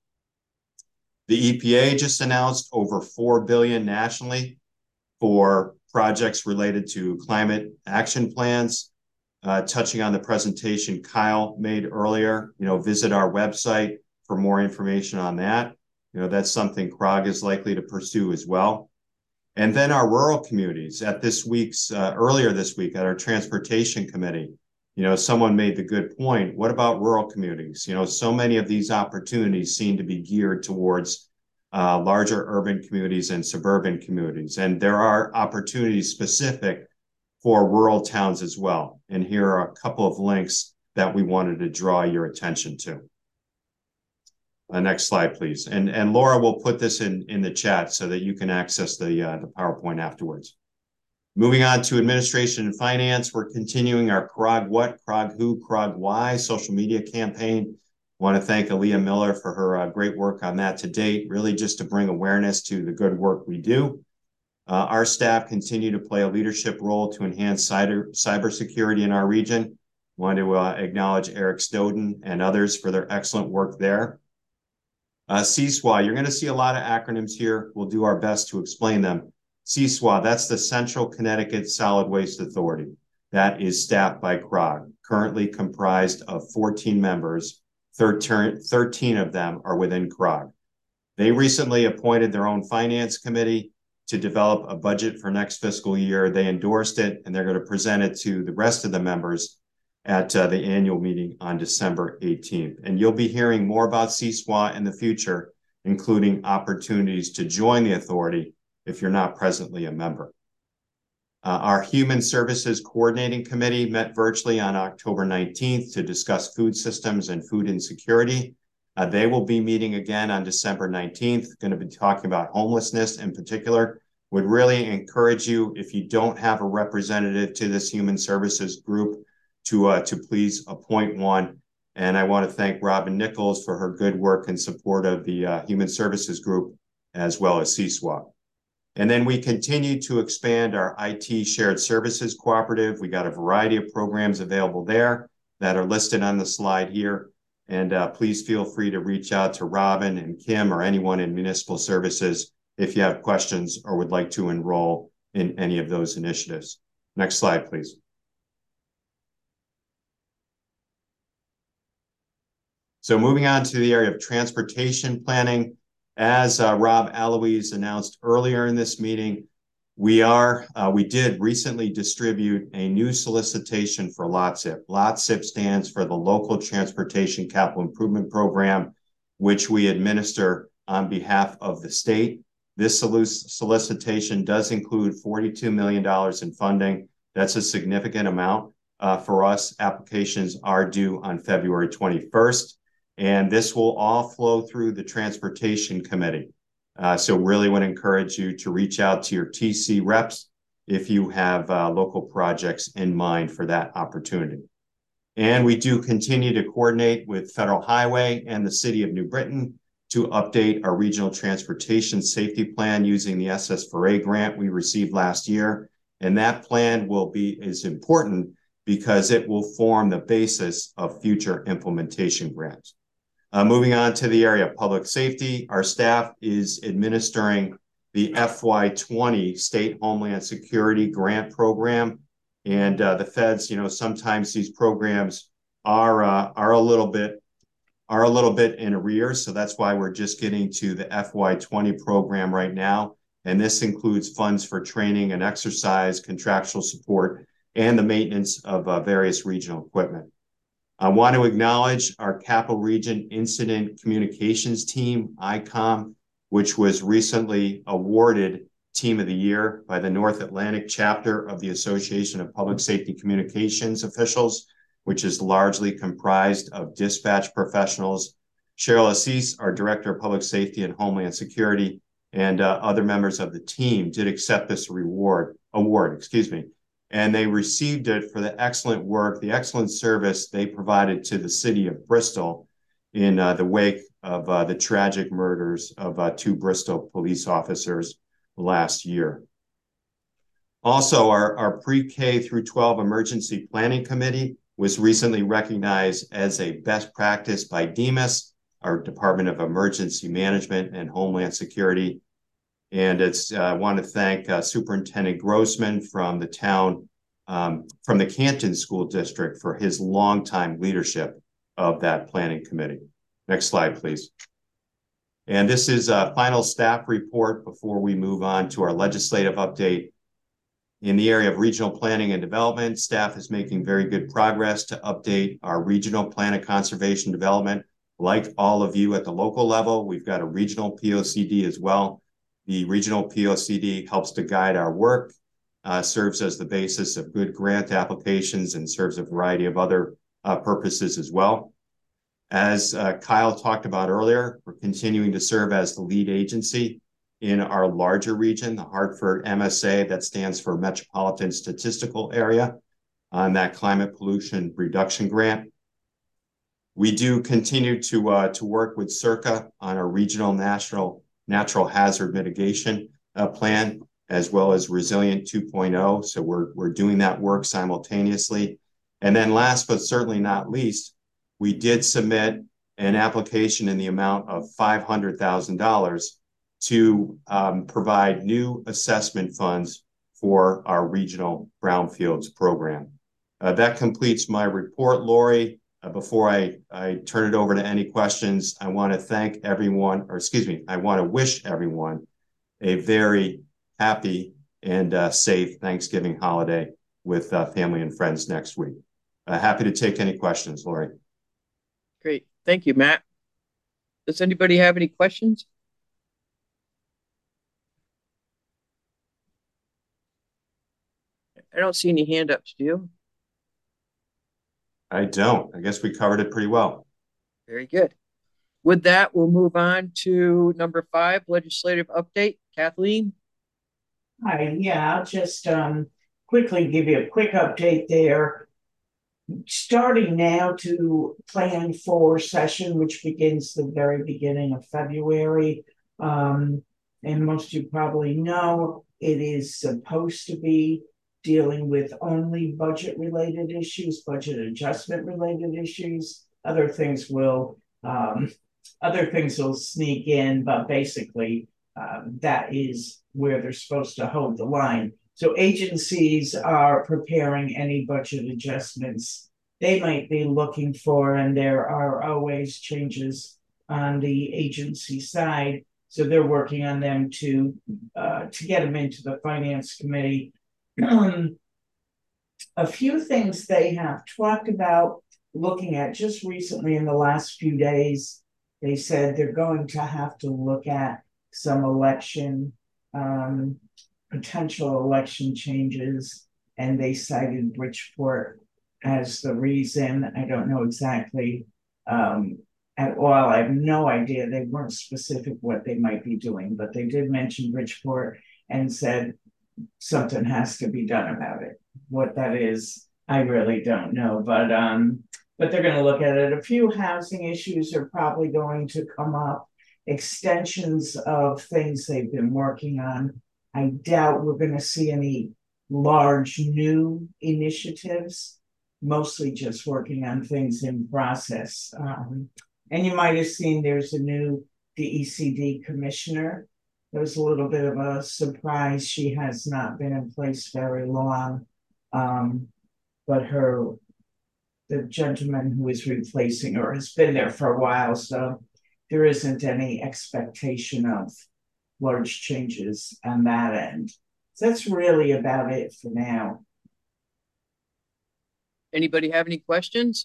The EPA just announced over $4 billion nationally for projects related to climate action plans. Touching on the presentation Kyle made earlier, visit our website for more information on that. That's something CROG is likely to pursue as well. And then our rural communities at earlier this week at our transportation committee, someone made the good point. What about rural communities? So many of these opportunities seem to be geared towards larger urban communities and suburban communities. And there are opportunities specific for rural towns as well. And here are a couple of links that we wanted to draw your attention to. Next slide, please. And Laura will put this in the chat so that you can access the PowerPoint afterwards. Moving on to administration and finance, we're continuing our CROG What, CROG Who, CROG Why social media campaign. I want to thank Aaliyah Miller for her great work on that to date, really just to bring awareness to the good work we do. Our staff continue to play a leadership role to enhance cybersecurity in our region. I want to acknowledge Eric Snowden and others for their excellent work there. CSWA, you're going to see a lot of acronyms here. We'll do our best to explain them. CSWA, that's the Central Connecticut Solid Waste Authority. That is staffed by CROG, currently comprised of 14 members. 13 of them are within CROG. They recently appointed their own finance committee to develop a budget for next fiscal year. They endorsed it, and they're going to present it to the rest of the members at the annual meeting on December 18th. And you'll be hearing more about CSWA in the future, including opportunities to join the authority if you're not presently a member. Our Human Services Coordinating Committee met virtually on October 19th to discuss food systems and food insecurity. They will be meeting again on December 19th, going to be talking about homelessness in particular. Would really encourage you, if you don't have a representative to this human services group, to please appoint one. And I want to thank Robin Nichols for her good work in support of the Human Services Group, as well as CSWAP. And then we continue to expand our IT Shared Services Cooperative. We got a variety of programs available there that are listed on the slide here. And please feel free to reach out to Robin and Kim or anyone in municipal services if you have questions or would like to enroll in any of those initiatives. Next slide, please. So moving on to the area of transportation planning, as Rob Aloise announced earlier in this meeting, we did recently distribute a new solicitation for LOTCIP. LOTCIP stands for the Local Transportation Capital Improvement Program, which we administer on behalf of the state. This solicitation does include $42 million in funding. That's a significant amount for us. Applications are due on February 21st, and this will all flow through the Transportation Committee. So really would encourage you to reach out to your TC reps if you have local projects in mind for that opportunity. And we do continue to coordinate with Federal Highway and the City of New Britain to update our regional transportation safety plan using the SS4A grant we received last year. And that plan is important because it will form the basis of future implementation grants. Moving on to the area of public safety, our staff is administering the FY20 State Homeland Security Grant Program. And the feds, sometimes these programs are a little bit in arrears. So that's why we're just getting to the FY20 program right now. And this includes funds for training and exercise, contractual support, and the maintenance of various regional equipment. I want to acknowledge our Capital Region Incident Communications Team, ICOM, which was recently awarded Team of the Year by the North Atlantic chapter of the Association of Public Safety Communications Officials, which is largely comprised of dispatch professionals. Cheryl Assis, our Director of Public Safety and Homeland Security, and other members of the team did accept this award, and they received it for the excellent work, the excellent service they provided to the city of Bristol in the wake of the tragic murders of two Bristol police officers last year. Also, our pre-K through 12 Emergency Planning Committee was recently recognized as a best practice by DEMAS, our Department of Emergency Management and Homeland Security. And I want to thank Superintendent Grossman from the Canton School District for his longtime leadership of that planning committee. Next slide, please. And this is a final staff report before we move on to our legislative update. In the area of regional planning and development, staff is making very good progress to update our regional plan of conservation development. Like all of you at the local level, we've got a regional POCD as well. The regional POCD helps to guide our work, serves as the basis of good grant applications, and serves a variety of other purposes as well. As Kyle talked about earlier, we're continuing to serve as the lead agency in our larger region, the Hartford MSA, that stands for Metropolitan Statistical Area, on that climate pollution reduction grant. We do continue to work with CERCA on a regional national natural hazard mitigation plan, as well as Resilient 2.0. So we're doing that work simultaneously. And then last but certainly not least, we did submit an application in the amount of $500,000 to provide new assessment funds for our regional brownfields program. That completes my report, Lori. Before I turn it over to any questions, I want to thank everyone, I want to wish everyone a very happy and safe Thanksgiving holiday with family and friends next week. Happy to take any questions, Lori. Great. Thank you, Matt. Does anybody have any questions? I don't see any hand ups, do you? I don't. I guess we covered it pretty well. Very good. With that, we'll move on to number 5, legislative update. Kathleen? Hi, yeah, I'll just quickly give you a quick update there. starting now to plan for session, which begins the very beginning of February. And most of you probably know it is supposed to be dealing with only budget related issues, budget adjustment related issues. Other things will sneak in, but basically that is where they're supposed to hold the line. So agencies are preparing any budget adjustments they might be looking for, and there are always changes on the agency side. So they're working on them to get them into the finance committee. A few things they have talked about looking at just recently in the last few days. They said they're going to have to look at some potential election changes, and they cited Bridgeport as the reason. I don't know exactly at all. I have no idea. They weren't specific what they might be doing, but they did mention Bridgeport and said something has to be done about it. What that is, I really don't know, but they're going to look at it. A few housing issues are probably going to come up, extensions of things they've been working on. I doubt we're going to see any large new initiatives, mostly just working on things in process. And you might have seen there's a new DECD commissioner. There was a little bit of a surprise. She has not been in place very long. But the gentleman who is replacing her has been there for a while, so there isn't any expectation of large changes on that end. So that's really about it for now. Anybody have any questions?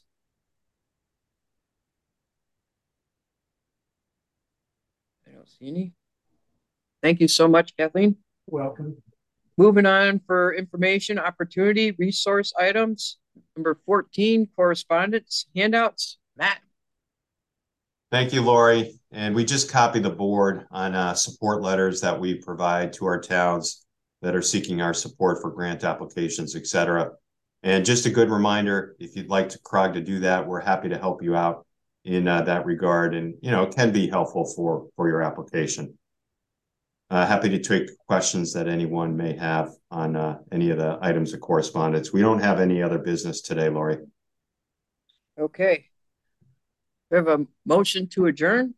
I don't see any. Thank you so much, Kathleen. Welcome. Moving on for information, opportunity, resource items. Number 14, correspondence, handouts. Matt. Thank you, Lori. And we just copied the board on support letters that we provide to our towns that are seeking our support for grant applications, et cetera. And just a good reminder, if you'd like CROG to do that, we're happy to help you out in that regard. And, it can be helpful for your application. Happy to take questions that anyone may have on any of the items of correspondence. We don't have any other business today, Lori. Okay. We have a motion to adjourn.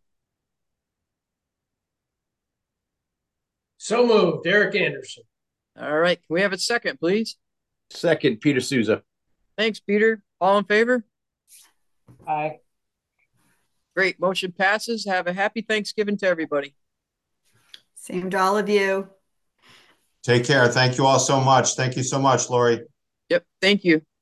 So moved, Eric Anderson. All right. Can we have a second, please? Second, Peter Souza. Thanks, Peter. All in favor? Aye. Great. Motion passes. Have a happy Thanksgiving to everybody. Same to all of you. Take care. Thank you all so much. Thank you so much, Lori. Yep. Thank you.